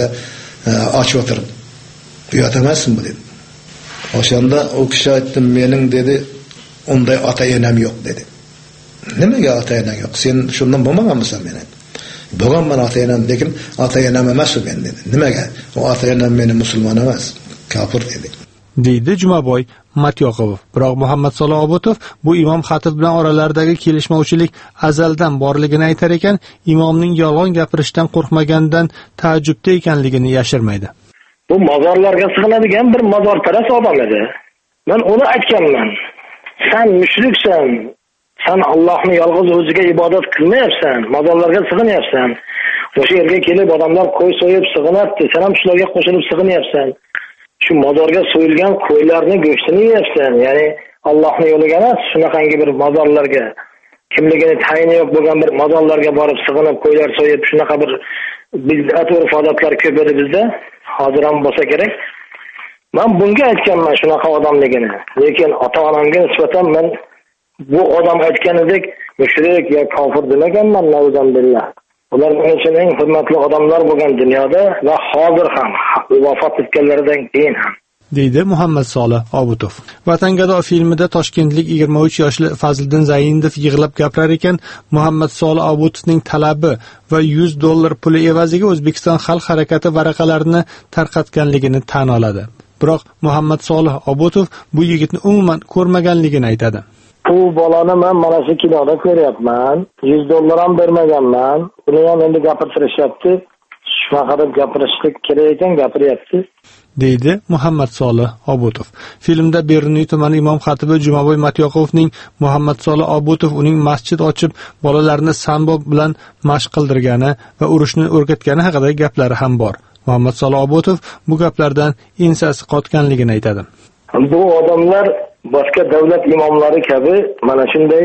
och o'tirib. Uyat emasmi bu dedi. O'shanda o kishi aytdi, mening dedi, unday ota-onam yo'q dedi. Nimaga ota-onang yo'q? Sen shundan bo'lmaganmisan meni? Bo'lgan men ota-onam, lekin ota-onam emas u men dedi. Nimaga? O ota-onam meni musulmon emas, kofir dedi. deydi Jumaboy Matyoqubov. Biroq Muhammad Saloh Obutov bu imom xatib bilan oralaridagi kelishmovchilik azaldan borligini aytar ekan, imomning yolg'on gapirishdan qo'rqmaganidan taajjubda ekanligini yashirmaydi. Bu mozorlarga sig'inadigan bir mozorparast odam edi. Men uni aytganman. Sen mushriksan. Sen Allohni yolg'iz o'ziga ibodat qilmayapsan, mozorlarga sig'inyapsan. O'sha yerga kelib odamlar qo'y so'yib sig'inadi, sen ham shularga qo'shilib sig'inyapsan. Shu mozorga so'yilgan qo'ylarni go'shtini yeyapsan. Ya'ni Allohning yo'liga emas, shunaqangi bir mozorlarga, kimligini tayini yo'q bo'lgan bir mozorlarga borib sig'inib qo'ylar so'yib, shunaqa bir bid'at va odatlar ko'p edi bizda. Hozir ham bo'lsa kerak. Men bunga aytganman shunaqa odamligini. Lekin ota-onamga nisbatan men bu odam aytganidek mushrik yo kofir demaganman, navzan billah. Ular men uchun eng hurmatli odamlar bo'lgan dunyoda va hozir ham, vafot etganlaridan keyin ham. deydi Muhammad Solih Obutov. Vatangado filmida toshkentlik yigirma uch yoshli Fazliddin Zaynidov yig'lab gapirar ekan, Muhammad Solih Obutovning talabi va yuz dollar puli evaziga O'zbekiston xalq harakati varaqalarini tarqatganligini tan oladi. Biroq Muhammad Solih Obutov bu yigitni umuman ko'rmaganligini aytadi. Bu bolani men mana shu kinoda ko'ryapman. yuz dollar ham bermaganman. Buni ham endi gapirtirishyapti. Shunaqa deb gapirishlik kerak ekan, gapiryapti. deydi Muhammad Solih Obutov. Filmda Beruniy tumani imom xatibi Jumaboy Matyoqubovning Muhammad Solih Obutov uning masjid ochib, bolalarni sambo bilan mashq qildirgani va urushni o'rgatgani haqidagi gaplari ham bor. Muhammad Solih Obutov bu gaplardan ensasi qotganligini aytadi. Bu odamlar boshqa davlat imomlari kabi mana shunday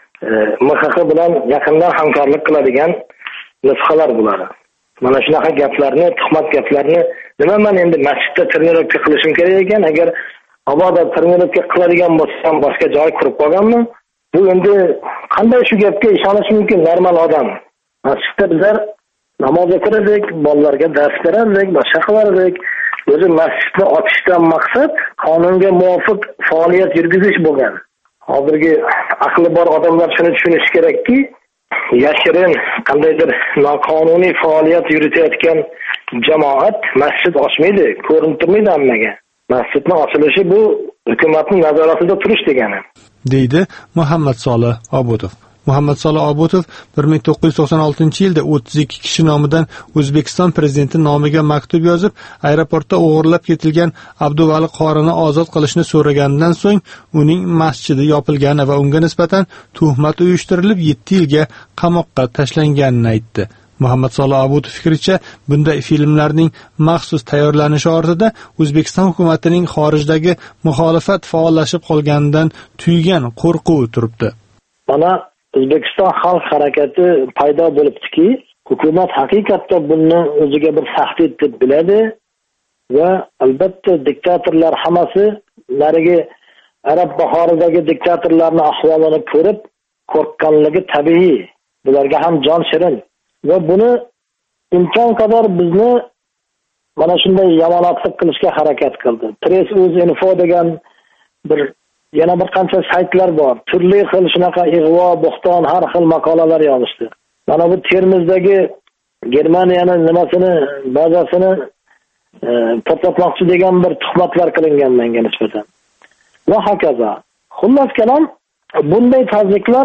M X X bilan yaqindan hamkorlik qiladigan nusxalar bular. Mana shunaqa gaplarni, tuhmat gaplarni nima men endi masjidda trenirovka qilishim kerak ekan, agar aboda trenirovka qiladigan bo'lsam boshqa joy qurib qolganmi? Bu endi qanday shu gapga ishonish mumkin normal odam? Masjidda bizlar namoz o'qirdik, bolalarga dars berardik, boshqa qilardik. O'zi masjidni ochishdan maqsad qonunga muvofiq faoliyat yurgizish bo'lgan. Hozirgi aqli bor odamlar shuni tushunishi kerakki, yashirin qandaydir noqonuniy faoliyat yuritayotgan jamoat masjid ochmaydi, ko'rinib turmaydi hammaga. Masjidning ochilishi bu hukumatning nazoratida turish degani, deydi Muhammad Solih Obutov. Muhammad Solih Obutov bir ming to'qqiz yuz to'qson oltinchi yilda o'ttiz ikki kishi nomidan O'zbekiston prezidenti nomiga maktub yozib, aeroportda o'g'irlab ketilgan Abduvali qorini ozod qilishni so'raganidan so'ng uning masjidi yopilgani va unga nisbatan tuhmat uyushtirilib yetti yilga qamoqqa tashlanganini aytdi. Muhammad Solih Obutov fikricha, bunday filmlarning maxsus tayyorlanishi ortida O'zbekiston hukumatining xorijdagi muxolifat faollashib qolganidan tuygan qo'rquvi turibdi. Mana O'zbekiston xalq harakati paydo bo'libdiki, hukumat haqiqatda buni o'ziga bir tahdid deb biladi va albatta diktatorlar hammasi narigi Arab bahoridagi diktatorlarning ahvolini ko'rib qo'rqqanligi tabiiy. Bularga ham jon shirin va buni imkon qadar bizni mana shunday yomonotlik qilishga harakat qildi. Press.uz.info degan bir yana bir qancha saytlar bor. Turli xil shunaqa ig'vo, bo'xton, har xil maqolalar yozishdi. Mana bu Termizdagi Germaniyaning nimasini, bazasini e, portlatmoqchi degan bir tuhmatlar qilingan menga nisbatan. Va hokazo. Xullas kalom, bunday tazyiqlar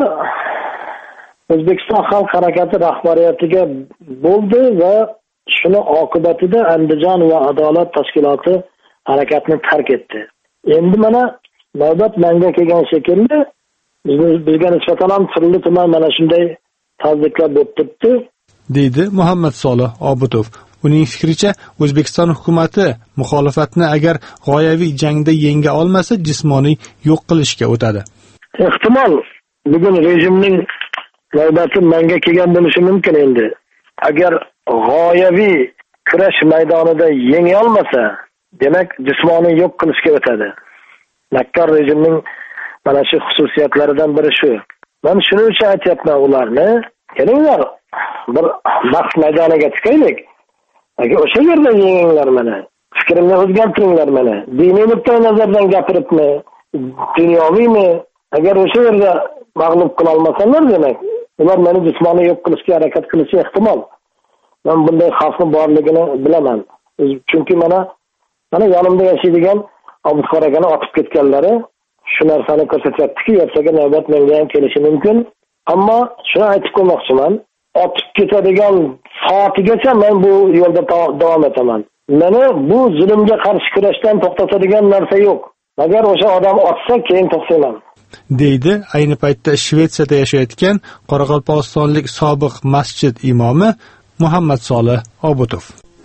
O'zbekiston xalq harakati rahbariyatiga bo'ldi va shuni oqibatida Andijon va adolat tashkiloti harakatni tark etdi. Endi mana navbat menga kelgan shekilli bizga nisbatan ham turli tuman mana shunday tazyiqlar bo'lib turibdi, deydi Muhammad Solih Obutov. Uning fikricha, O'zbekiston hukumati muxolifatni agar g'oyaviy jangda yenga olmasa, jismoniy yo'q qilishga o'tadi. Ehtimol bugun rejimning navbati menga kelgan bo'lishi mumkin endi. Agar g'oyaviy kurash maydonida yenga olmasa, demak jismoniy yo'q qilishga o'tadi. Makkor rejimning mana shu xususiyatlaridan biri shu. Men shuning uchun aytyapman ularni, kelinglar bir bahs maydoniga chiqaylik. Agar o'sha yerda yenginglar mana, fikrimni o'zgartiringlar mana. Diniy nuqtai nazardan gapiribmi, dunyoviymi? Agar o'sha yerda mag'lub qila olmasalar, demak, ular meni jismoniy yo'q qilishga harakat qilishi ehtimol. Men bunday xavfni borligini bilaman. Chunki mana mana yonimda yashaydigan Abduxor akani otib ketganlari shu narsani ko'rsatyaptiki, ertaga navbat menga ham kelishi mumkin. Ammo shuni aytib qo'ymoqchiman, otib ketadigan soatigacha men bu yo'lda davom etaman. Meni bu zulmga qarshi kurashdan to'xtatadigan narsa yo'q. Agar o'sha odam otsa, keyin to'xtayman. deydi ayni paytda Shvetsiyada yashayotgan Qoraqalpog'istonlik sobiq masjid imomi Muhammad Solih Obutov.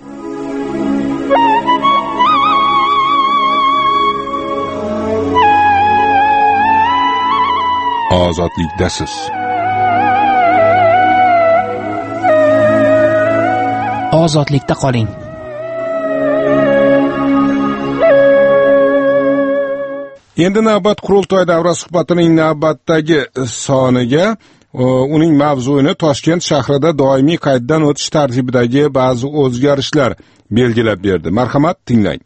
Ozodlikdasiz. Ozodlikda qoling. Endi navbat qurultoy davra suhbatining navbatdagi soniga, uning mavzuyini Toshkent shahrida doimiy qayddan o'tish tartibidagi ba'zi o'zgarishlar belgilab berdi. Marhamat, tinglang.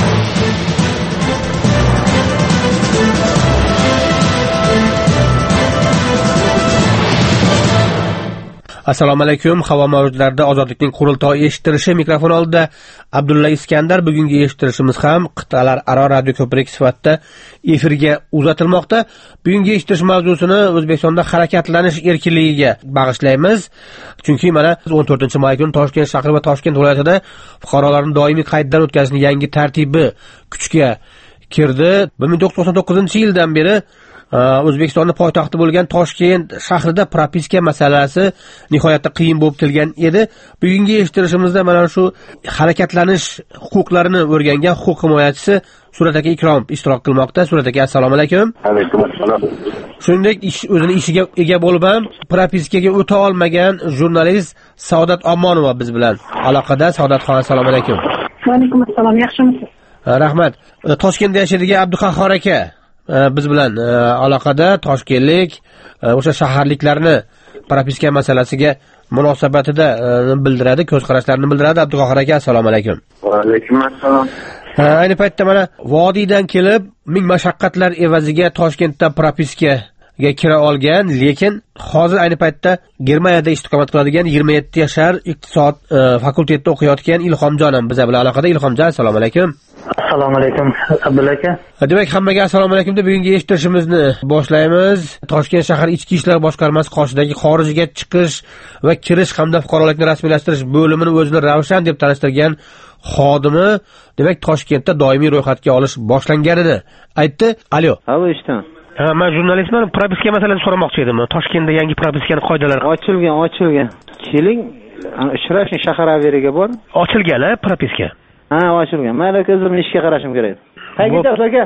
Assalomu alaykum. Havo mavjudlarida ozodlikning qurultoyi eshitilishi mikrofon oldida Abdulla Iskandar. Bugungi eshittirishimiz ham qit'alar aro radio ko'prik sifatida efirga uzatilmoqda. Bugungi eshitish mavzusini O'zbekistonda harakatlanish erkinligiga bag'ishlaymiz. Chunki mana o'n to'rtinchi may kuni Toshkent shahri va Toshkent viloyatida fuqarolarning doimiy qayddan o'tkazishning yangi tartibi kuchga kirdi. bir ming to'qqiz yuz to'qson to'qqizinchi yildan beri O'zbekistonning poytaxti bo'lgan Toshkent shahrida propiska masalasi nihoyatda qiyin bo'lib kelgan edi. Bugungi eshittirishimizda mana shu harakatlanish huquqlarini o'rgangan huquq himoyachisi Surat aka Ikrom ishtirok qilmoqda. Surat aka, assalomu alaykum. Alaykum assalom. Shuningdek, o'zini ishiga ega bo'lib ham propiskaga o'ta olmagan jurnalist Saodat Omonova biz bilan aloqada. Saodatxon, assalomu alaykum. Va alaykum assalom. Yaxshimisiz? Rahmat. Toshkentda yashaydigan Abduqahhor aka biz bilan aloqada. Toshkentlik o'sha shaharliklarni propiska masalasiga munosabatida bildiradi, ko'z qarashlarini bildiradi. Abduqahhor aka, assalomu alaykum. Va alaykum assalom. Ayni paytda mana vodiydan kelib ming mashaqqatlar evaziga Toshkentda propiskaga kira olgan, lekin hozir ayni paytda Germaniyada istiqomat qiladigan yigirma yetti yashar iqtisod fakultetida o'qiyotgan Ilhomjon ham biz bilan aloqada. Ilhomjon, assalomu alaykum. Assalomu alaykum Abdulla aka. Demak, hammaga assalomu alaykum deb bugungi eshittirishimizni boshlaymiz. Toshkent shahar Ichki ishlar boshqarmasi qoshidagi xorijga chiqish va kirish hamda fuqarolikni rasmiylashtirish bo'limini o'zini Ravshan deb tanishtirgan xodimi demak Toshkentda doimiy ro'yxatga olish boshlanganini aytdi. Alo. Ha, eshitaman. Ha, men jurnalistman. Propiska masalasini so'ramoqchi edim. Toshkentda yangi propiskaning qoidalari ochilgan, ochilgan. Keling, Shirashni shahar averiga bor. Ochilgan-a propiska? Ha, ochilgan. Men o'zimni ishga qarashim kerak. Qayerga aka?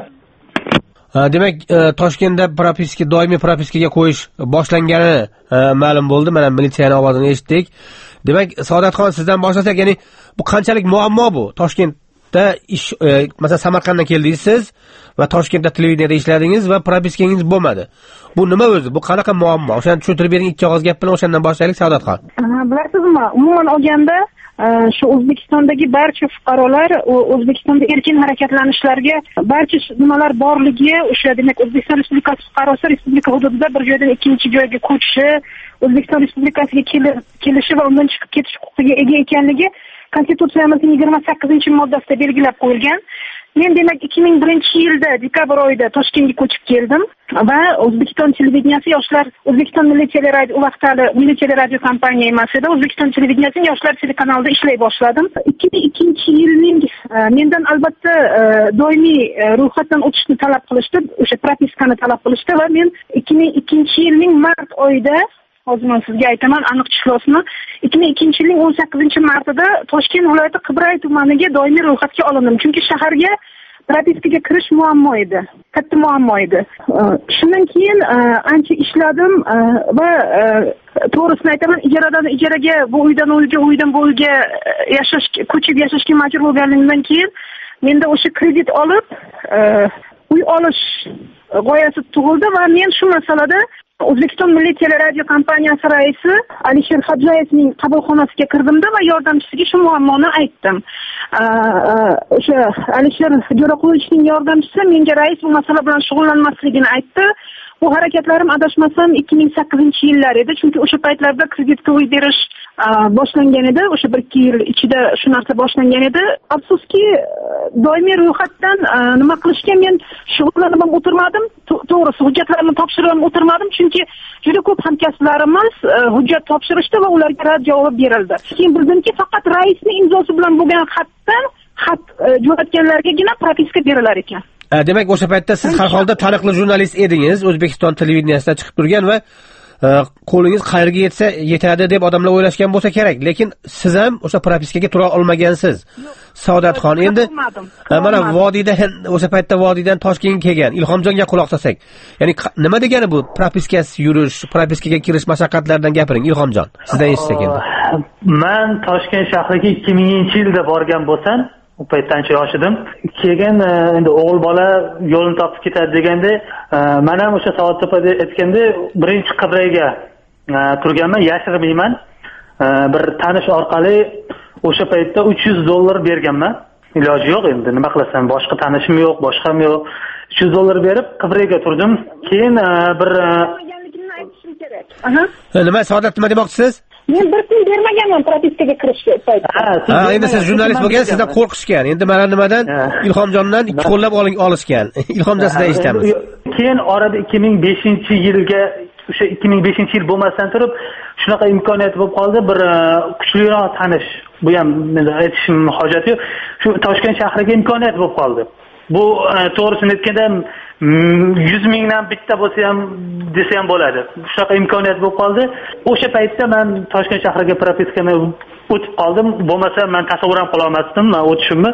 Demak, Toshkentda propiska, doimiy propiskaga qo'yish boshlangani ma'lum bo'ldi. Mana militsiyaning ovozini eshitdik. Demak, Saodatxon, sizdan boshlasak, ya'ni bu qanchalik muammo bu? Toshkentda ish, masalan, Samarqanddan keldingiz siz va Toshkentda televideniyada ishladingiz va propiskangiz bo'lmadi. Bu nima o'zi? Bu qanaqa muammo? O'shani tushuntirib bering, ikki og'iz gap bilan o'shandan boshlaylik, Saodatxon. Bilasizmi, umuman olganda shu O'zbekistondagi barcha fuqarolar O'zbekistonda erkin harakatlanishlarga barcha nimalar borligi, o'sha demak O'zbekiston Respublikasi fuqarosi respublika hududida bir joydan ikkinchi joyga ko'chishi, O'zbekiston Respublikasiga kelishi va undan chiqib ketish huquqiga ega ekanligi Konstitutsiyamizning yigirma sakkizinchi moddasida belgilab qo'yilgan. Men demak ikki ming birinchi yilda dekabr oyida Toshkentga ko'chib keldim va O'zbekiston televideniyasi yoshlar, O'zbekiston milliy teleradio, u vaqtda milliy teleradio kompaniya emas edi, O'zbekiston televideniyasining yoshlar telekanalida ishlay boshladim. ikki ming ikkinchi yilning mendan albatta doimiy ro'yxatdan o'tishni talab qilishdi, o'sha propiskani talab qilishdi va men ikki ming ikkinchi yilning mart oyida, hozir men sizga aytaman aniq chiflosini, ikki ming ikkinchi yilning o'n sakkizinchi martida Toshkent viloyati Qibray tumaniga doimiy ro'yxatga olindim. Chunki shaharga propiskaga kirish muammo edi, katta muammo edi. Shundan keyin ancha ishladim va to'g'risini aytaman, ijaradan ijaraga, bu uydan uyga, uydan bu uyga yashash, ko'chib yashashga majbur bo'lganimdan keyin menda o'sha kredit olib uy olish g'oyasi tug'ildi va men shu masalada O'zbekiston Milliy teleradio kompaniyasi raisi Alisher Xodjayevning qabulxonasiga kirdimda va yordamchisiga shu muammoni aytdim. O'sha Alisher Jo'raqullichning yordamchisi menga rais bu masala bilan shug'ullanmasligini aytdi. Bu harakatlarim adashmasam ikki ming sakkizinchi yillar edi, chunki o'sha paytlarda kreditga uy berish boshlangan edi. O'sha bir ikki yil ichida shu narsa boshlangan edi. Afsuski, doimiy ro'yxatdan nima qilishga men shug'ullanib ham o'tirmadim. To'g'risi, hujjatlarimni topshirib ham o'tirmadim, chunki juda ko'p hamkasblarimiz hujjat topshirishdi va ularga rad javobi berildi. Keyin bildimki, faqat raisning imzosi bilan bo'lgan xatdan xat jo'natganlargagina propiska berilar ekan. Demak, o'sha paytda siz har holda taniqli jurnalist edingiz, O'zbekiston televideniyasida chiqib turgan va qo'lingiz qayerga yetsa yetadi deb odamlar o'ylashgan bo'lsa kerak, lekin siz ham o'sha propiskaga tura olmagansiz. Saodatxon, endi mana vodiyda, o'sha paytda vodiydan Toshkentga kelgan Ilhomjonga quloq solsak, ya'ni nima degani bu propiskasiz yurish, propiskaga kirish mashaqqatlaridan gapiring Ilhomjon. Sizdan eshitsak endi. Men Toshkent shahriga ikki minginchi yilda borgan bo'lsam, u paytda ancha yosh edim. Keyin endi o'g'il bola yo'lini topib ketadi deganda, men ham o'sha Saodattepada aytganda birinchi Qibrayga turganman, yashirmayman. Bir tanish orqali o'sha paytda uch yuz dollar berganman. Iloji yo'q endi, nima qilasan, boshqa tanishim yo'q, boshqam yo'q. uch yuz dollar berib Qibrayga turdim. Keyin bir nima Saodat nima demoqchisiz? Men bir kun bermaganman propiskaga kirishga paytda. Ha, endi siz jurnalist bo'lgan, sizdan qo'rqishgan. Endi mana nimadan Ilhomjondan ikki qo'llab oling olishgan. Ilhomjon sizdan eshitamiz. Keyin orada ikki ming beshinchi yilga, o'sha ikki ming beshinchi yil bo'lmasdan turib, shunaqa imkoniyat bo'lib qoldi, bir kuchliroq tanish. Bu ham men aytishim hojat yo'q. Shu Toshkent shahriga imkoniyat bo'lib qoldi. Bu to'g'risini aytganda yuz mingdan bitta bo'lsa ham desa ham bo'ladi. Shunaqa imkoniyat bo'lib qoldi. O'sha paytda men Toshkent shahriga propiskani o'tib qoldim. Bo'lmasa men tasavvur ham qila olmasdim, men o'tishimni.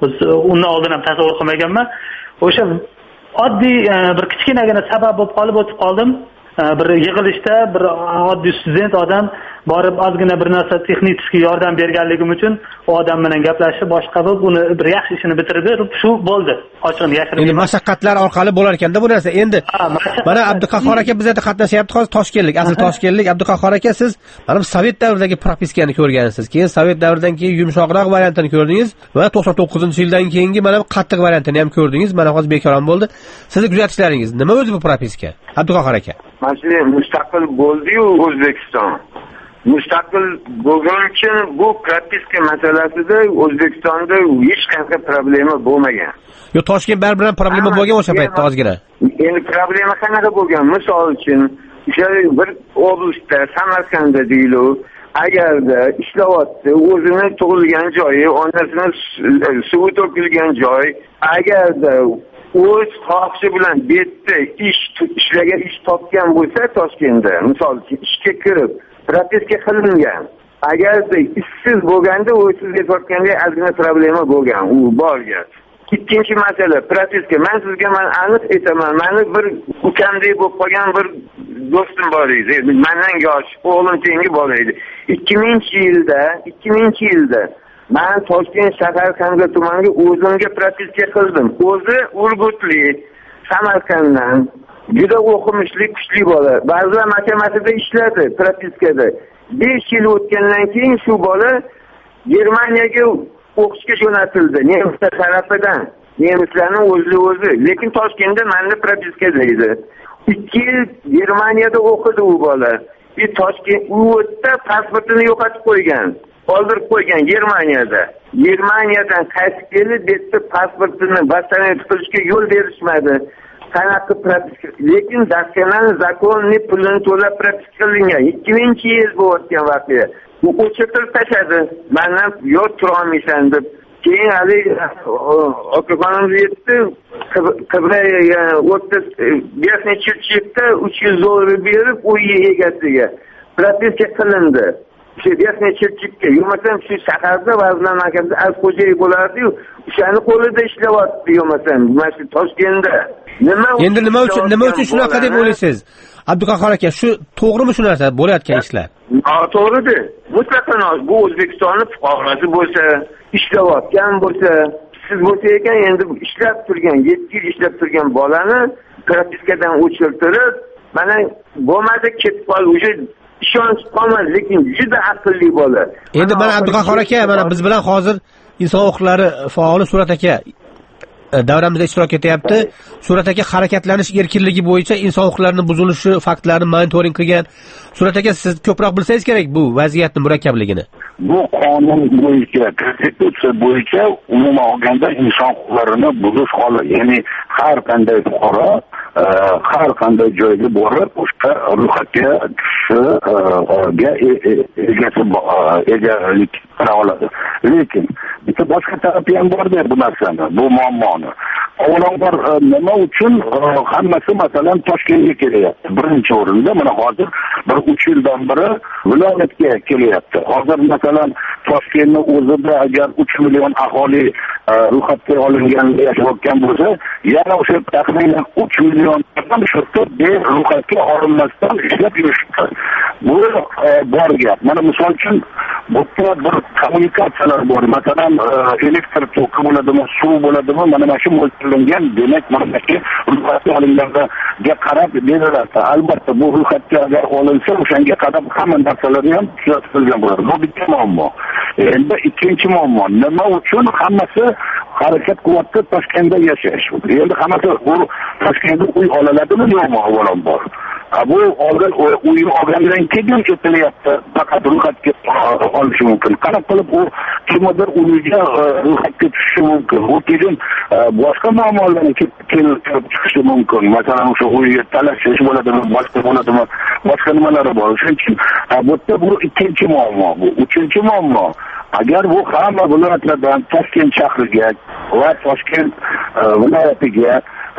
Undan oldin ham tasavvur qilmaganman. O'sha oddiy bir kichkinagina sabab bo'lib qolib o'tib qoldim. Bir yig'ilishda bir oddiy student odam borib ozgina bir narsa texnik yordam berganligim uchun u odam bilan gaplashib boshqa bo'lib uni bir yaxshi ishini bitirib berib shu bo'ldi. Ochig'ini yashirib. Endi mashaqqatlar orqali bo'lar ekanda bu narsa. Endi mana Abduqahhor aka bizda qatnashyapti, hozir Toshkentlik, asl Toshkentlik Abduqahhor aka, siz mana Sovet davridagi propiskani ko'rgansiz. Keyin Sovet davridan keyin yumshoqroq variantini ko'rdingiz va to'qson to'qqizinchi yildan keyingi mana qattiq variantini ham ko'rdingiz. Mana hozir bekoram bo'ldi. Sizning kuzatishlaringiz nima o'zi bu propiska? Abduqahhor aka. Masala mustaqil bo'ldi-yu O'zbekiston. Mustaqil bo'lgan uchun bu propiska masalasida O'zbekistonda hech qanaqa problema bo'lmagan. Yo, Toshkent baribir ham problema bo'lgan o'sha paytda ozgina. Endi problema qanaqa bo'lgan? Misol uchun, o'sha bir oblastda, Samarqandda deylik, agarda ishlayapti, o'zini tug'ilgan joyi, onasini suvi to'kilgan joy, agarda o'z xohishi bilan betda ish ishlagan ish topgan bo'lsa Toshkentda, misol uchun ishga kirib propiska qilingan. Agarda ishsiz bo'lganda o'zizga topganda ozgina problema bo'lgan, u borgan. Ikkinchi masala propiska. Men sizga men aniq aytaman, meni bir ukamdek bo'lib qolgan bir do'stim bor edi. Mendan yosh, o'g'lim tengi bola edi. ikki mingchi yilda, ikki mingchi yilda men Toshkent shahar Qamga tumaniga o'zimga propiska qildim. O'zi Urgutli, Samarqanddan juda o'qimishli, kuchli bola. Ba'zilar mahkamasida ishladi propiskada. besh yil o'tgandan keyin shu bola Germaniyaga o'qishga jo'natildi, nemislar tarafidan. Nemislarning o'zi o'zi, lekin Toshkentda menda propiska deydi. ikki yil Germaniyada o'qidi u bola. Bir Toshkent u yerda pasportini yo'qotib qo'ygan. Qoldirib qo'ygan Germaniyada. Germaniyadan qaytib kelib, bitta pasportini boshqalarga tutishga yo'l berishmadi. Qanaqa propiska? Lekin dastanan zakonni pulini to'lab propiska qilingan. ikki mingchi yil bo'layotgan vaqtda u o'chirtirib tashladi. Mendan yo'q tura olmaysan deb. Keyin hali okaxonimiz yetdi. Qibrayga o'ttiz beshinchi yilda uch yuz dollar berib uy egasiga propiska qilindi. Şeriatni chirchikka, yo'masam shu shaharda vazirlar markazida azxo'jay bo'lardi-yu, o'shani qo'lida ishlayapti yo'masam, mana shu Toshkentda. Nima endi nima uchun nima uchun shunaqa deb o'ylaysiz? Abduqahhor aka, shu to'g'rimi shu narsa bo'layotgan ishlar? To'g'ridir. Mutlaqo bu O'zbekistonning fuqarosi bo'lsa, ishlayotgan bo'lsa, siz bo'lsa ekan endi ishlab turgan, yetti yil ishlab turgan bolani propiskadan o'chirtirib, mana bo'lmadi ketib qol, o'sha ishonch qolmadi, lekin juda aqlli bola. Endi mana Abduqahhor aka, mana biz bilan hozir inson huquqlari faoli Surat aka davramizda ishtirok etyapti. Surat aka harakatlanish erkinligi bo'yicha inson huquqlarining buzilishi faktlarini monitoring qilgan. Surat aka, siz ko'proq bilsangiz kerak bu vaziyatning murakkabligini. Bu qonun bo'yicha, konstitutsiya bo'yicha umuman olganda inson huquqlarini buzish holi, ya'ni har qanday fuqaro har qanday joyga borib o'sha ro'yxatga tushishiga egalik qila oladi. Lekin bitta boshqa tarafi ham bor-da bu narsani, bu muammoni. Avvalambor nima uchun hammasi masalan Toshkentga kelyapti? Birinchi o'rinda mana hozir bir uch yildan beri viloyatga kelyapti. Hozir masalan Toshkentning o'zida agar uch million aholi ro'yxatga olingan yashayotgan bo'lsa, yana o'sha taxminan uch million odam shu yerda ro'yxatga olinmasdan ishlab yurishdi. Bu bor gap. Mana misol uchun bu bir kommunikatsiyalar bor. Masalan, elektr toki bo'ladimi, suv bo'ladimi, mana mana shu mo'ljallangan, demak, mana shu ro'yxatga olinganda qarab beriladi. Albatta, bu ro'yxatga agar olinsa, o'shanga qarab hamma narsalarni ham tuzatilgan bo'ladi. Bu bitta muammo. Endi ikkinchi muammo, nima uchun hammasi harakat qilyapti Toshkentda yashash? Endi hammasi Toshkentda uy oladimi, yo'qmi avvalambor? Bu olgan uyni olgandan keyin ketilyapti, faqat ro'yxatga olishi mumkin. Qanaqa qilib u kimdir uyga ro'yxatga tushishi mumkin. U keyin boshqa muammolarga kelib chiqishi mumkin. Masalan, o'sha uyga talashish bo'ladimi, boshqa bo'ladimi, boshqa nimalari bor. Shuning uchun bu bu ikkinchi muammo. Bu uchinchi muammo. Agar bu hamma viloyatlardan Toshkent shahriga va Toshkent viloyatiga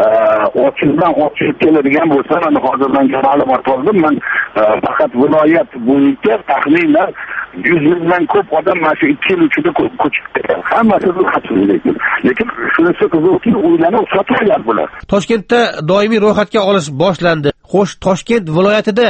ochildan ochilib keladigan bo'lsa, mana hozirdan ma'lumot oldim, men faqat viloyat bo'yicha taxminan yuz mingdan ko'p odam mana shu ikki yil ichida ko'chib ketgan. Hammasi ro'yxatsiz lekin. Lekin shunisi qiziqki, uylarni sotmaylar bular. Toshkentda doimiy ro'yxatga olish boshlandi. Xo'sh, Toshkent viloyatida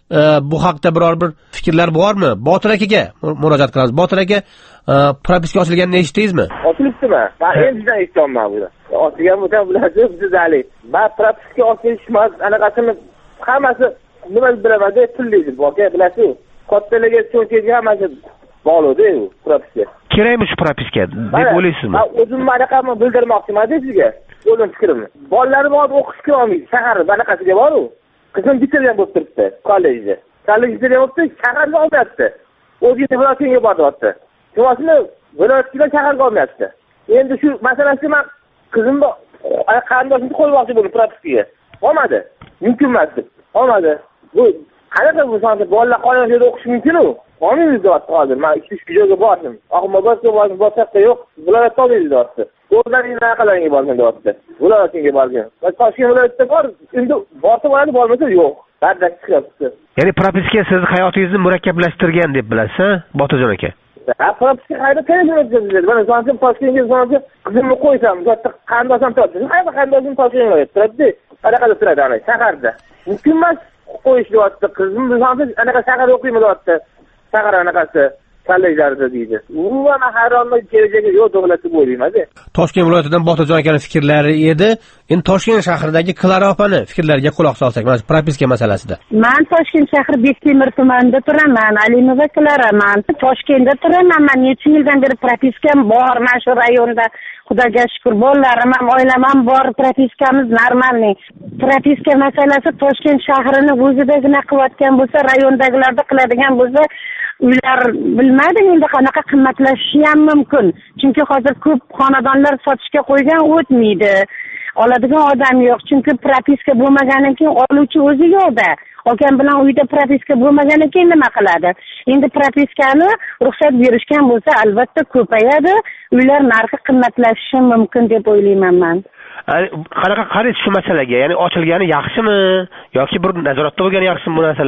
bu haqda biror bir fikrlar bormi? Botir akaga murojaat qilamiz. Botir aka, propiska ochilganini eshitdingizmi? Ochilibdimi? Men endidan eshitganman buni. Ochilgan bo'lsa bilasiz, bizali. Men propiska ochilishmas, anaqasini hammasi nima bilaman deb pullaydi. Boka bilasiz, kattalarga cho'ntaga hammasi bog'ladi u propiska. Kerakmi shu propiska deb o'ylaysizmi? Men o'zim manaqamni bildirmoqchiman sizga. O'zim fikrimni. Bolalarim hozir o'qishga olmaydi. Shaharda anaqasiga bor-ku. Qizim bitirgan bo'lib turibdi kollejda. Kollej bitirgan bo'libdi, shaharga olmayapti. O'ziga viloyatga boryapti. Shunasini viloyatga shaharga olmayapti. Endi shu masalasi men qizimni qarindoshimni qo'ymoqchi bo'ldim propiskaga. Olmadi. Mumkin emas. Olmadi. Bu qanaqa bu sonda bolalar qolgan joyda o'qish mumkin-ku? Olmaymiz deyapti hozir. Men ikki uch joyga bordim. Ammo boshqa bordim, boshqa yo'q. Viloyatga olmaymiz deyapti. O'zlarining naqalaringga borgan deyapti. Viloyatga borgan. Va Toshkent viloyatida bor, endi borsa bo'ladi, bo'lmasa yo'q. Bardak chiqyapti. Ya'ni propiska siz hayotingizni murakkablashtirgan deb bilasiz, Botirjon aka? Ha, propiska qayda keladi? Mana so'nggi Toshkentga so'nggi qizimni qo'ysam, katta qarindoshim turibdi. Qayda qarindoshim Toshkentga turibdi? Qanaqa turadi ana shaharda? Mumkin emas qo'yish deyapti. Qizim so'nggi anaqa shaharda o'qiymi deyapti. Shahar anaqasi kollejlarda deydi. U ham hayronlik kelajagi yo'q davlatda bo'laydi. Toshkent viloyatidan Botirjon akaning fikrlari edi. Endi Toshkent shahridagi Klara opani fikrlariga quloq solsak, mana propiska masalasida. Men Toshkent shahri Bektemir tumanida turaman. Alimova Klara, men Toshkentda turaman. Men necha yildan beri propiskam bor, mana shu rayonda. Xudoga shukr, bolalarim ham, oilam ham bor, propiskamiz normalniy. Propiska masalasi Toshkent shahrini o'zidagina qilayotgan bo'lsa, rayondagilarda qiladigan bo'lsa, uylar bilmadim endi qanaqa qimmatlashishi ham mumkin. Chunki hozir ko'p xonadonlar sotishga qo'ygan o'tmaydi. Oladigan odam yo'q. Chunki propiska bo'lmaganidan keyin oluvchi o'zi yo'qda. Akam bilan uyda propiska bo'lmaganidan keyin nima qiladi? Endi propiskani ruxsat berishgan bo'lsa, albatta ko'payadi. Uylar narxi qimmatlashishi mumkin deb o'ylayman men. Qanaqa qaraysiz shu masalaga? Ya'ni ochilgani yaxshimi yoki bir nazoratda bo'lgani yaxshimi bu masala?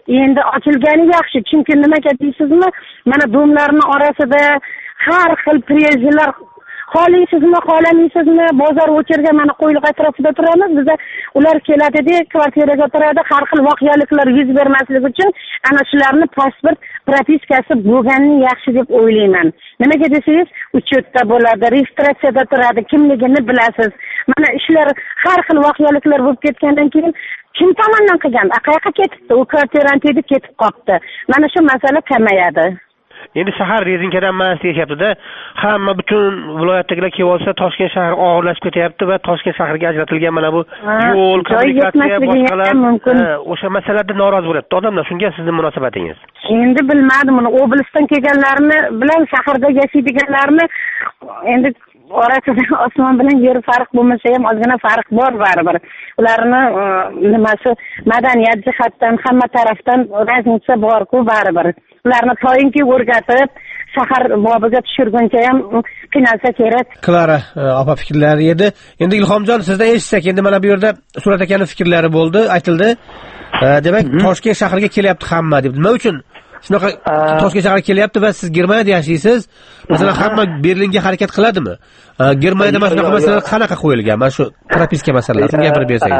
endi ochilgani yaxshi, chunki nimaga deysizmi, mana domlarning orasida har xil priyajilar xohlaysizmi, xohlamaysizmi, bozor o'chirga mana qo'yliq atrofida turamiz. Bizda ular keladida, kvartiraga turadi, har xil voqealiklar yuz bermasligi uchun ana shularni pasport propiskasi bo'lgani yaxshi deb o'ylayman. Nimaga desangiz, uchetda bo'ladi, registratsiyada turadi, kimligini bilasiz. Mana ishlar har xil voqealiklar bo'lib ketgandan keyin kim tomonidan qilgan, qayerga ketibdi, u kvartirantida ketib qolibdi. Mana shu masala kamayadi. Endi shahar rezinkadan emas deyapti-da. Hamma butun viloyatdagilar kelib olsa, Toshkent shahri og'irlashib ketyapti va Toshkent shahriga ajratilgan mana bu yo'l, kommunikatsiya, boshqalar o'sha masalalarda norozi bo'lyapti. Odamlar shunga sizning munosabatingiz? Endi bilmadim, uni oblastdan kelganlarni bilan shaharda yashaydiganlarni endi orasida osmon bilan yer farq bo'lmasa ham ozgina farq bor baribir. Ularni nimasi madaniyat jihatdan hamma tarafdan raznica bor-ku baribir. Ularni toyinki o'rgatib, shahar bobiga tushirguncha ham qiynalsa kerak. Klara opa fikrlari edi. Endi Ilhomjon sizdan eshitsak, endi mana bu yerda Surat akaning fikrlari bo'ldi, aytildi. Demak, Toshkent shahriga kelyapti hamma deb. Nima uchun shunaqa Toshkent shahriga kelyapti va siz Germaniyada yashaysiz? Masalan, hamma Berlinga harakat qiladimi? Germaniyada mana shunaqa masalalar qanaqa qo'yilgan? Mana shu propiska masalasini gapirib bersangiz.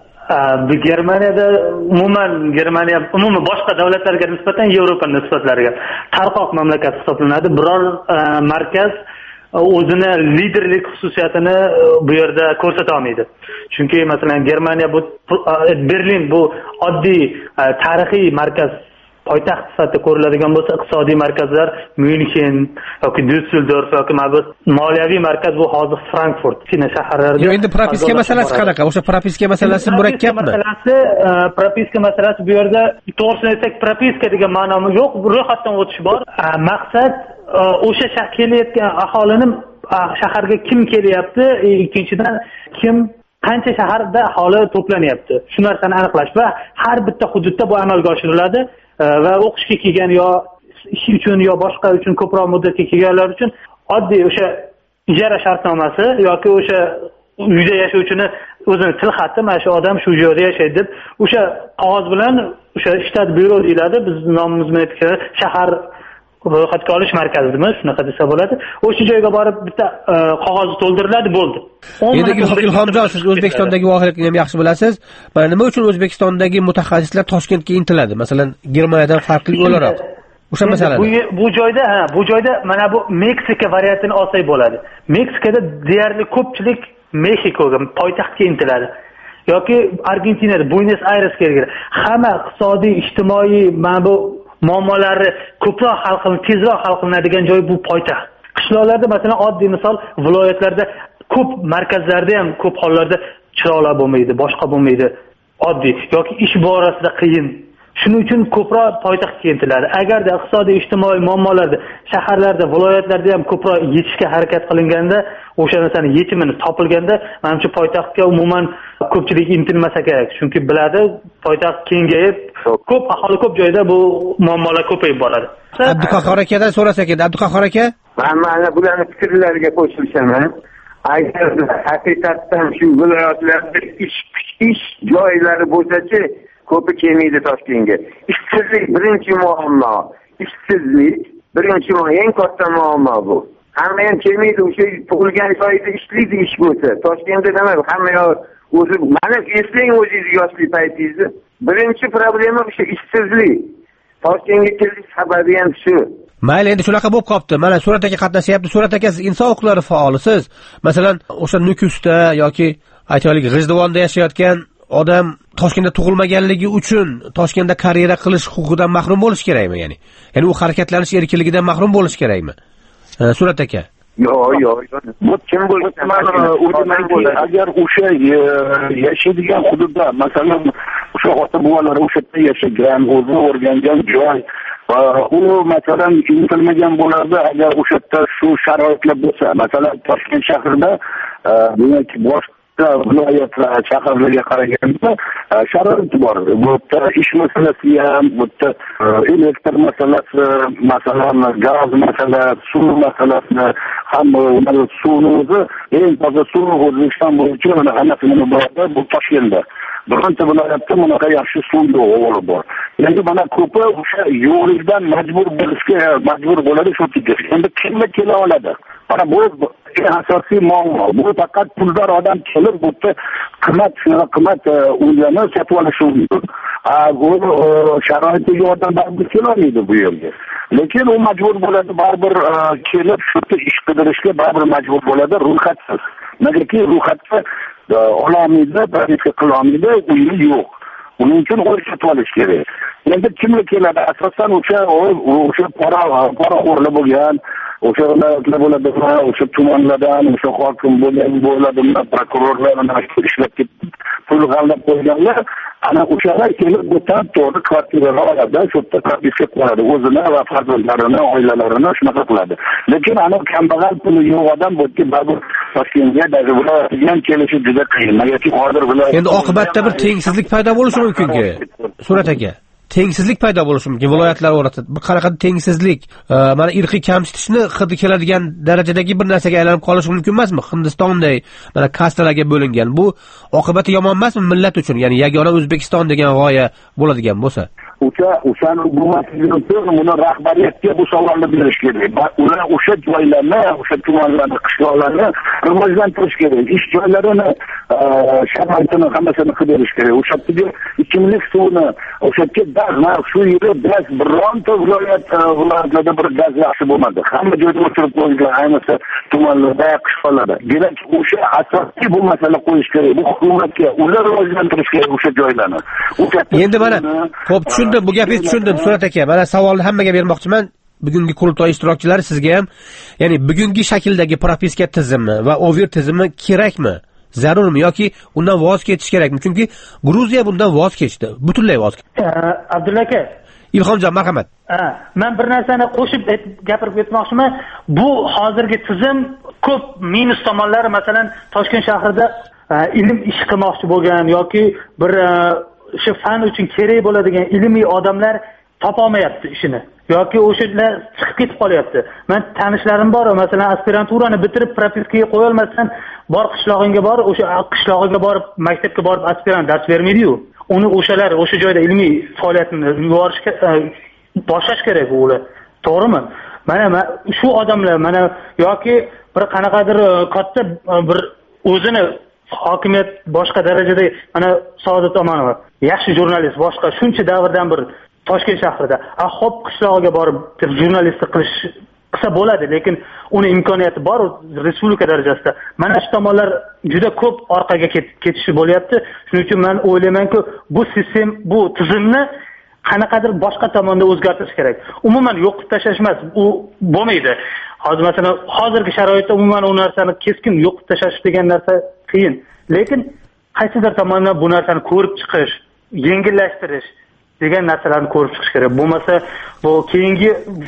Bu Germaniyada umuman Germaniya umuman boshqa davlatlarga nisbatan Yevropa nisbatlariga tarqoq mamlakat hisoblanadi. Biror markaz o'zini liderlik xususiyatini bu yerda ko'rsata olmaydi. Chunki masalan Germaniya bu Berlin bu oddiy tarixiy markaz poytaxt sifatida ko'riladigan bo'lsa, iqtisodiy markazlar München yoki Düsseldorf yoki mana moliyaviy markaz bu hozir Frankfurt, China shaharlarida. Endi propiska masalasi qanaqa? O'sha propiska masalasi murakkabmi? Masalasi, propiska masalasi bu yerda to'g'risini aytsak, propiska degan ma'nomi yo'q, ro'yxatdan o'tish bor. Maqsad o'sha shaharga kelayotgan aholini shaharga kim kelyapti, ikkinchidan kim qancha shaharda aholi to'planyapti. Shu narsani aniqlash va har bitta hududda bu amalga oshiriladi. Va o'qishga kelgan yo ish uchun yo boshqa uchun ko'proq muddatga kelganlar uchun oddiy o'sha ijara shartnomasi yoki o'sha uyda yashovchini o'zini tilxati, mana shu odam shu joyda yashaydi deb o'sha qog'oz bilan o'sha shtat byuro deyiladi, biz nomimiz bilan aytganda shahar ro'yxatga olish markazimiz, shunaqa desa bo'ladi. O'sha joyga borib bitta qog'oz to'ldiriladi, bo'ldi. Endi Ilhomjon, siz O'zbekistondagi voqelikni ham yaxshi bilasiz. Mana nima uchun O'zbekistondagi mutaxassislar Toshkentga intiladi? Masalan, Germaniyadan farqli o'laroq. O'sha masalada. Bu bu joyda, ha, bu joyda mana bu Meksika variantini olsak bo'ladi. Meksikada deyarli ko'pchilik Mexikoga, poytaxtga intiladi. Yoki Argentinada Buenos Airesga keladi. Hamma iqtisodiy, ijtimoiy mana bu muammolari ko'proq hal qilinadi, tezroq hal qilinadigan joy bu poytaxt. Qishloqlarda masalan oddiy misol viloyatlarda ko'p markazlarda ham ko'p hollarda chiroqlar bo'lmaydi, boshqa bo'lmaydi. Oddiy yoki ish borasida qiyin. Shuning uchun ko'proq poytaxtga intiladi. Agarda iqtisodiy, ijtimoiy muammolarda shaharlarda, viloyatlarda ham ko'proq yechishga harakat qilinganda, o'sha narsani yechimini topilganda, menimcha poytaxtga umuman ko'pchilik intilmasa kerak. Chunki biladi, poytaxt kengayib, ko'p aholi ko'p joyda bu muammolar ko'payib boradi. Abduqahhor akadan so'rasak edi, Abduqahhor aka? Men mana bularning fikrlariga qo'shilaman. Agar haqiqatdan shu viloyatlarda ish ish joylari bo'lsa-chi, ko'pi kelmaydi Toshkentga. Ishsizlik birinchi muammo. Ishsizlik birinchi muammo, eng katta muammo bu. Hamma ham kelmaydi, o'sha tug'ilgan joyda ishlaydi ish bo'lsa. Toshkentda nima? Hamma o'zi mana eslang o'zingiz yoshlik paytingizni. Birinchi problema o'sha ishsizlik. Toshkentga kelish sababi ham shu. Mayli, endi shunaqa bo'lib qopti. Mana Surat aka qatnashyapti. Surat aka, siz inson huquqlari faolisiz. Masalan, o'sha Nukusda yoki aytaylik G'ijduvonda yashayotgan odam Toshkentda tug'ilmaganligi uchun Toshkentda karyera qilish huquqidan mahrum bo'lish kerakmi, ya'ni? Ya'ni u harakatlanish erkinligidan mahrum bo'lish kerakmi? Surat aka. Yo'q, yo'q. Bu kim bo'lsa, agar o'sha yashaydigan hududda, masalan, o'sha ota-bobolar o'sha yerda yashagan, o'zini o'rgangan joy, u masalan intilmagan bo'lardi, agar o'sha yerda shu sharoitlar bo'lsa, masalan, Toshkent shahrida demak boshqa viloyatlar, shaharlarga qaraganda sharoit bor. Bu yerda ish masalasi ham, bu yerda elektr masalasi, masalan, gaz masalasi, suv masalasini hamma suvni o'zi eng toza suv O'zbekiston bo'yicha mana hammasini borda bu Toshkentda. bironta viloyatda bunaqa yaxshi suv yo'q, o'g'li bor. Endi mana ko'pi o'sha yo'qlikdan majbur bo'lishga majbur bo'ladi shu tikish. Endi kimga kela oladi? Mana bu asosiy muammo. Bu faqat puldor odam kelib bu yerda qimmat qimmat uylarni sotib olishi mumkin. Bu sharoiti yordam baribir kelolmaydi bu yerga. Lekin u majbur bo'ladi baribir kelib shu yerda ish qidirishga baribir majbur bo'ladi ro'yxatsiz. Negaki ro'yxatga ololmaydi, propiska qilolmaydi, uyi yo'q. Uning uchun o'y sotib olish kerak. Endi kimga keladi? Asosan o'sha o'sha pora poraxo'rlar bo'lgan, o'sha viloyatlar bo'ladi, o'sha tumanlardan, o'sha hokim bo'lgan bo'ladimi, prokurorlar mana ishlab ketib, pul g'allab qo'yganlar, ana o'shalar kelib bu tan to'g'ri kvartiralar oladi, shu yerda propiska qiladi, o'zini va farzandlarini, oilalarini shunaqa qiladi. Lekin ana kambag'al puli yo'q odam bu yerga baribir Toshkentga, даже viloyatga ham kelishi juda qiyin. Negaki hozir viloyat endi oqibatda bir tengsizlik paydo bo'lishi mumkin-ku. Surat aka. Tengsizlik paydo bo'lishi mumkin viloyatlar o'rtasida. Bir qanaqa tengsizlik, mana irqiy kamsitishni hidi keladigan darajadagi bir narsaga aylanib qolishi mumkin emasmi? Hindistonday mana kastalarga bo'lingan. Bu oqibati yomon emasmi millat uchun? Ya'ni yagona O'zbekiston degan g'oya bo'ladigan bo'lsa. O'sha o'shani bo'lmasligi uchun buni rahbariyatga bu savolni berish kerak. Ular o'sha joylarni, o'sha tumanlarni, qishloqlarni rivojlantirish kerak. Ish joylarini, sharoitini hammasini qilib berish kerak. O'sha yerga ichimlik suvini, o'sha yerga gaz, shu yerda gaz bironta viloyat viloyatlarda bir gaz yaxshi bo'lmadi. Hamma joyda o'chirib qo'yilgan, ayniqsa tumanlarda, qishloqlarda. Demak, o'sha asosiy bu masala qo'yish kerak. Bu hukumatga ular rivojlantirish kerak o'sha joylarni. Endi mana xo'p tushundim, bu gapingizni tushundim Surat aka. Mana savolni hammaga bermoqchiman. Bugungi qurultoy ishtirokchilari sizga ham, ya'ni bugungi shakldagi propiska tizimi va over tizimi kerakmi? Zarurmi yoki undan voz kechish kerakmi? Chunki Gruziya bundan voz kechdi. Butunlay voz kechdi. Abdulla aka, Ilhomjon, marhamat. Men bir narsani qo'shib gapirib o'tmoqchiman. Bu hozirgi tizim ko'p minus tomonlari, masalan, Toshkent shahrida ilm ish qilmoqchi bo'lgan yoki bir o'sha fan uchun kerak bo'ladigan ilmiy odamlar topolmayapti ishini. Yoki o'shalar chiqib ketib qolyapti. Men tanishlarim bor, masalan, aspiranturani bitirib propiskaga qo'ya olmasdan bor qishlog'ingga bor, o'sha qishlog'iga borib, maktabga borib aspirant dars bermaydi-yu. Uni o'shalar o'sha joyda ilmiy faoliyatini yuborishga boshlash kerak ular. To'g'rimi? Mana shu odamlar mana yoki bir qanaqadir katta bir o'zini hokimiyat boshqa darajada mana Saodat Omonova yaxshi jurnalist, boshqa shuncha davrdan bir Toshkent shahrida a xo'p qishlog'iga borib jurnalistlik qilish qilsa bo'ladi, lekin uni imkoniyati bor respublika darajasida. Mana shu tomonlar juda ko'p orqaga ketishi bo'lyapti. Shuning uchun men o'ylaymanki, bu sistem, bu tizimni qanaqadir boshqa tomonda o'zgartirish kerak. Umuman yo'q qilib tashlash emas, u bo'lmaydi. Hozir masalan, hozirgi sharoitda umuman u narsani keskin yo'q qilib tashlash degan narsa qiyin. Lekin qaysidir tomondan bu narsani ko'rib chiqish, yengillashtirish degan narsalarni ko'rib chiqish kerak. Bo'lmasa, bu keyingi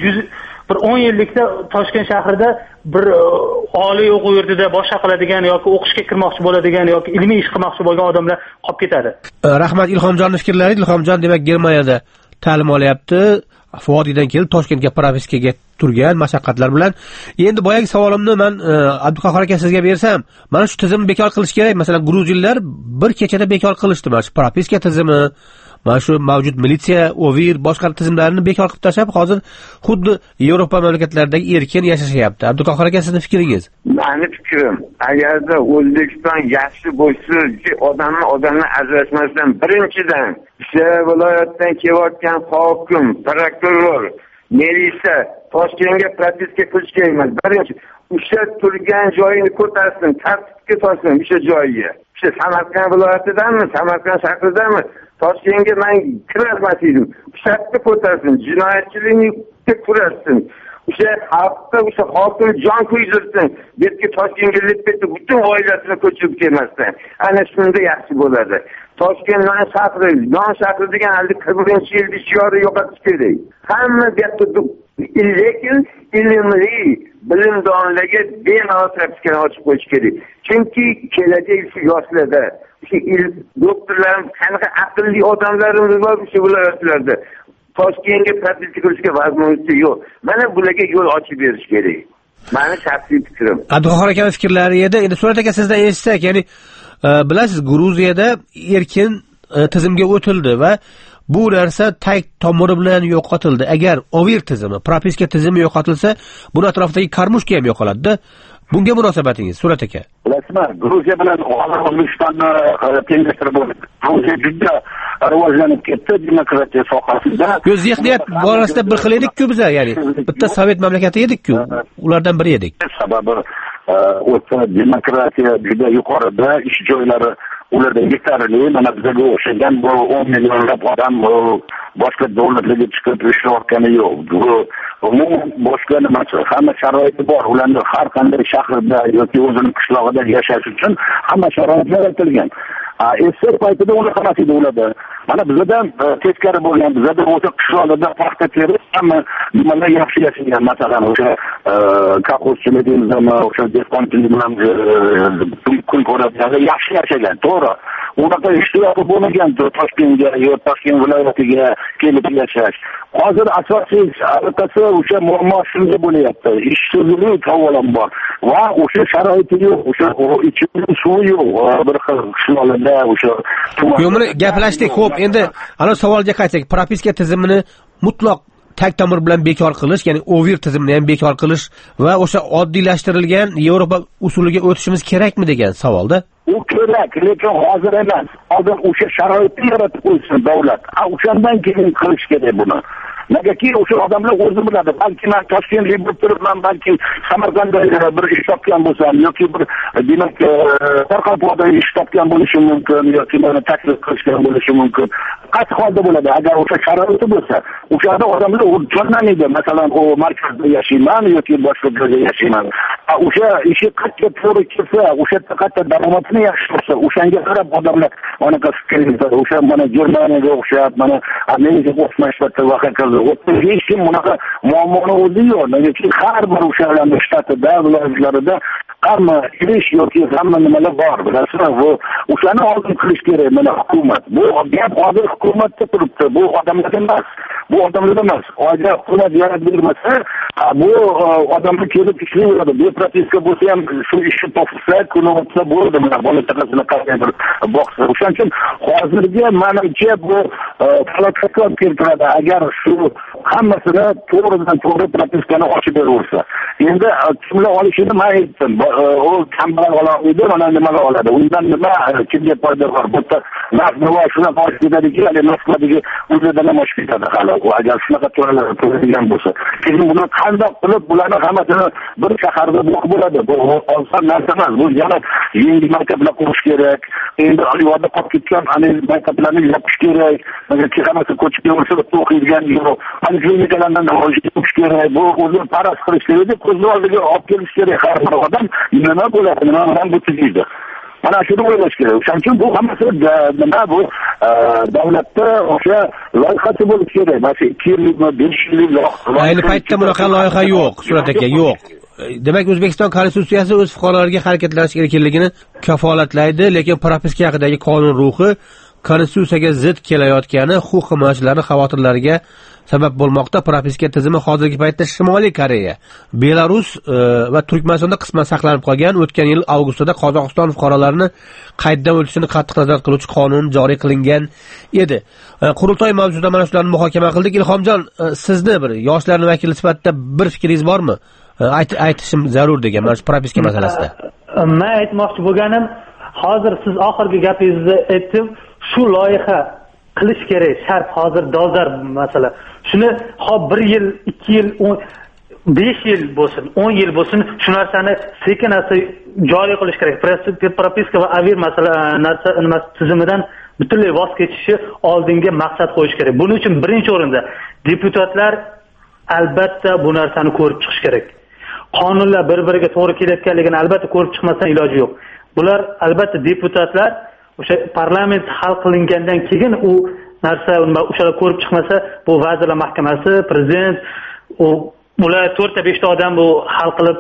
bir o'n yillikda Toshkent shahrida bir oliy o'quv yurtida boshqa qiladigan yoki o'qishga kirmoqchi bo'ladigan yoki ilmiy ish qilmoqchi bo'lgan odamlar qolib ketadi. Rahmat Ilhomjonning fikrlari. Ilhomjon demak Germaniyada ta'lim olyapti. Vodiydan kelib Toshkentga propiskaga turgan mashaqqatlar bilan. Endi boyagi savolimni men Abduqahhor aka sizga bersam, mana shu tizimni bekor qilish kerak. Masalan, gruzillar bir kechada bekor qilishdi mana shu propiska tizimi. Mana shu mavjud militsiya, ovir, boshqa tizimlarni bekor qilib tashlab, hozir xuddi Yevropa mamlakatlaridagi erkin yashashyapti. Abduqahhor aka, sizning fikringiz? Meni fikrim, agarda O'zbekiston yaxshi bo'lsa, odamni odamni ajratmasdan birinchidan o'sha viloyatdan kelayotgan hokim, prokuror, militsiya Toshkentga propiska qilish kerak emas. Birinchi o'sha turgan joyini ko'tarsin, tartibga solsin o'sha joyiga. O'sha Samarqand viloyatidami, Samarqand shahridami Toshkentga men kirmas edim. O'sha yerda ko'tarsin, jinoyatchilikni kurashsin. O'sha xalqqa o'sha hokim jon kuydirsin. Betki Toshkentga ketib butun oilasini ko'chirib kelmasdan. Ana shunda yaxshi bo'ladi. Toshkent non shahri, non shahri degan aldi qirq birinchi yilda shiori yo'qotish kerak. Hamma gapni lekin ilmli bilimdonlarga bemalol propiskani ochib qo'yish kerak. Chunki kelajak yoshlarda doktorlar, qanaqa aqlli odamlarimiz bor shu viloyatlarda. Toshkentga propiska qilishga vazminisi yo'q. Mana bularga yo'l ochib berish kerak. Meni shaxsiy fikrim. Abduqahhor akaning fikrlari edi. Endi Surat aka sizdan eshitsak, ya'ni bilasiz, Gruziyada erkin tizimga o'tildi va bu narsa tag tomiri bilan yo'qotildi. Agar ovir tizimi, propiska tizimi yo'qotilsa, buni atrofidagi karmushka ham yo'qoladi-da. Bunga munosabatingiz, Surat aka? Bilasizmi, Gruziya bilan O'zbekistonni tenglashtirib bo'ldi. Gruziya juda rivojlanib ketdi demokratiya sohasida. Ko'z zihniyat borasida bir xil edik-ku biz, ya'ni bitta sovet mamlakati edik-ku, ulardan biri edik. Sababi o'ta demokratiya juda yuqorida, ish joylari ularda yetarli, mana bizga o'xshagan bu o'n millionlab odam boshqa davlatlarga chiqib ishlayotgani yo'q. Bu umuman boshqa nimasi, hamma sharoiti bor. Ularning har qanday shahrda yoki o'zining qishlog'ida yashash uchun hamma sharoitlar yaratilgan. Eski paytida uni qanaqa edi ularda? Mana bizdan teskari bo'lgan, bizda o'sha qishloqlarda paxta terib, hamma nimalar yaxshi yashagan. Masalan, o'sha kolxozchiligimizda, o'sha dehqonchilik bilan kun ko'radiganlar yaxshi yashagan, to'g'ri. Unaqa ishtiyoqi bo'lmagan Toshkentga yoki Toshkent viloyatiga kelib yashash. Hozir asosiy albatta o'sha muammo shunga bo'lyapti. Ishsizlik avvalambor va o'sha sharoiti yo'q, o'sha ichimlik suvi yo'q. Bir xil qishloqlarda o'sha Yo'mini gaplashdik. Xo'p, endi ana savolga qaytsak, propiska tizimini mutlaq tag tomir bilan bekor qilish, ya'ni ovir tizimni ham bekor qilish va o'sha oddiylashtirilgan Yevropa usuliga o'tishimiz kerakmi degan savolda. U kerak, lekin hozir emas. Hozir o'sha sharoitni yaratib qo'ysin davlat. O'shandan keyin qilish kerak buni. Negaki o'sha odamlar o'zi biladi. Balki men Toshkentda bo'lib turibman, balki Samarqandda bir ish topgan bo'lsam yoki bir demak Qoraqalpoqda ish topgan bo'lishim mumkin yoki meni taklif qilishgan bo'lishi mumkin. Qaysi holda bo'ladi? Agar o'sha sharoiti bo'lsa, o'shada odamlar o'rganmaydi. Masalan, u markazda yashayman yoki boshqa joyda yashayman. O'sha ishi qattiq to'g'ri kelsa, o'sha qattiq daromadini yaxshi bo'lsa, o'shanga qarab odamlar anaqa fikr yuritadi. O'sha mana Germaniyaga o'xshab, mana Amerikaga o'xshashda va hokazo. Hech kim bunaqa muammoni o'zi yo'q. Negaki har bir o'shalarning shtatida, viloyatlarida hamma ish yoki hamma nimalar bor. Bilasizmi, bu o'shani oldin qilish kerak mana hukumat. Bu gap hozir hukumatda turibdi. Bu odamlar emas. Bu odamlar emas. Hozir hukumat yaratib bermasa, bu odamlar kelib ishlayveradi. Bu propiska bo'lsa ham shu ishni topsa, kuni o'tsa bo'ldi. Mana bola chaqasini qanday bir boqsa. O'shaning uchun hozirgi menimcha bu falokatga olib keltiradi. Agar shu hammasini to'g'ridan to'g'ri propiskani ochib beraversa. Endi kimlar olishini men aytdim. U kambag'al oladi, mana nimalar oladi. Undan nima kimga foyda bor? Bu yerda narx-navo shunaqa oshib ketadiki, hali Moskvadagi o'zidan ham oshib ketadi hali. U agar shunaqa to'ladigan bo'lsa. Keyin buni qanday qilib bularni hammasini bir shaharda bo'lib bo'ladi. Bu oson narsa emas. Bu yana yangi maktablar qurish kerak. Endi yo'lda qolib ketgan ana maktablarni yopish kerak. Yoki hammasi ko'chib kelsa, o'qiydigan yo'q. Poliklinikalardan olish kerak. Bu o'zi paras qilish kerak. Ko'z oldiga olib kelish kerak. Har bir odam nima bo'ladi, nima bilan bu tuzildi. Mana shuni o'ylash kerak. Shuning uchun bu hammasi nima bu davlatda o'sha loyihasi bo'lishi kerak. Mana ikki yillikmi, besh yillik ayni paytda bunaqa loyiha yo'q, Surat aka, yo'q. Demak, O'zbekiston Konstitutsiyasi o'z fuqarolariga harakatlanish erkinligini kafolatlaydi, lekin propiska haqidagi qonun ruhi Konstitutsiyaga zid kelayotgani huquq himoyachilarning xavotirlariga sabab bo'lmoqda. Propiska tizimi hozirgi paytda Shimoliy Koreya, Belarus va Turkmanistonda qisman saqlanib qolgan. O'tgan yil avgustda Qozog'iston fuqarolarini qayddan o'tishini qattiq nazorat qiluvchi qonun joriy qilingan edi. Qurultoy mavzusida mana shularni muhokama qildik. Ilhomjon, sizni bir yoshlarning vakili sifatida bir fikringiz bormi? Aytishim zarur degan mana shu propiska masalasida. Men aytmoqchi bo'lganim, hozir siz oxirgi gapingizni aytdim, shu loyiha qilish kerak, shart hozir dolzarb masala. Shuni hop bir yil, ikki yil, besh yil bo'lsin, o'n yil bo'lsin, shu narsani sekin-asta joriy qilish kerak. Propiska va avir masala narsa nima tizimidan butunlay voz kechishi oldinga maqsad qo'yish kerak. Buning uchun birinchi o'rinda deputatlar albatta bu narsani ko'rib chiqish kerak. Qonunlar bir-biriga to'g'ri kelayotganligini albatta ko'rib chiqmasdan iloji yo'q. Bular albatta deputatlar o'sha parlament hal qilingandan keyin u narsa o'shalar ko'rib chiqmasa, bu vazirlar mahkamasi, prezident, u ular to'rtta beshta odam bu hal qilib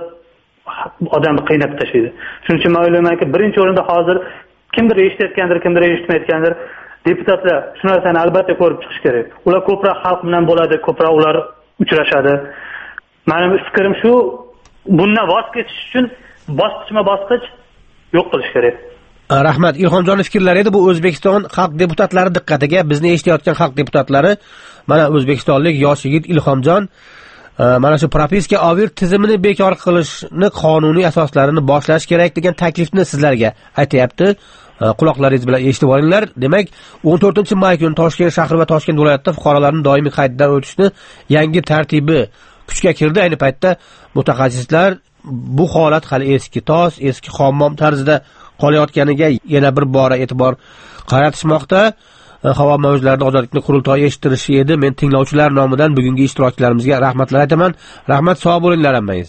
odamni qiynab tashlaydi. Shuning uchun men o'ylaymanki, birinchi o'rinda hozir kimdir eshitayotgandir, kimdir eshitmayotgandir, deputatlar shu narsani albatta ko'rib chiqish kerak. Ular ko'proq xalq bilan bo'ladi, ko'proq ular uchrashadi. Mening fikrim shu, bundan voz kechish uchun bosqichma-bosqich yo'q qilish kerak. Rahmat. Ilhomjonning fikrlari edi bu O'zbekiston xalq deputatlari diqqatiga. Bizni eshitayotgan xalq deputatlari, mana o'zbekistonlik yosh yigit Ilhomjon mana shu propiska ovir tizimini bekor qilishni qonuniy asoslarini boshlash kerak degan taklifni sizlarga aytayapti. Quloqlaringiz bilan eshitib olinglar. Demak, o'n to'rtinchi may kuni Toshkent shahri va Toshkent viloyatida fuqarolarning doimiy qayddan o'tishni yangi tartibi kuchga kirdi. Ayni paytda mutaxassislar bu holat hali eski tos, eski hammom tarzida qolayotganiga yana bir bora e'tibor qaratishmoqda. Havo mavjlarida ozodlikni qurultoyi eshittirishi edi. Men tinglovchilar nomidan bugungi ishtirokchilarimizga rahmatlar aytaman. Rahmat, sog' bo'linglar hammangiz.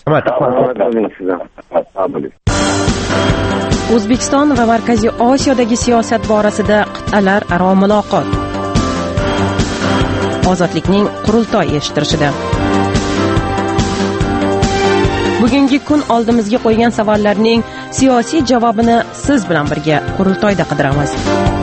O'zbekiston va Markaziy Osiyodagi siyosat borasida qit'alar aro muloqot. Ozodlikning qurultoyi eshittirishida. Bugungi kun oldimizga qo'ygan savollarning siyosiy javobini siz bilan birga qurultoyda qidiramiz.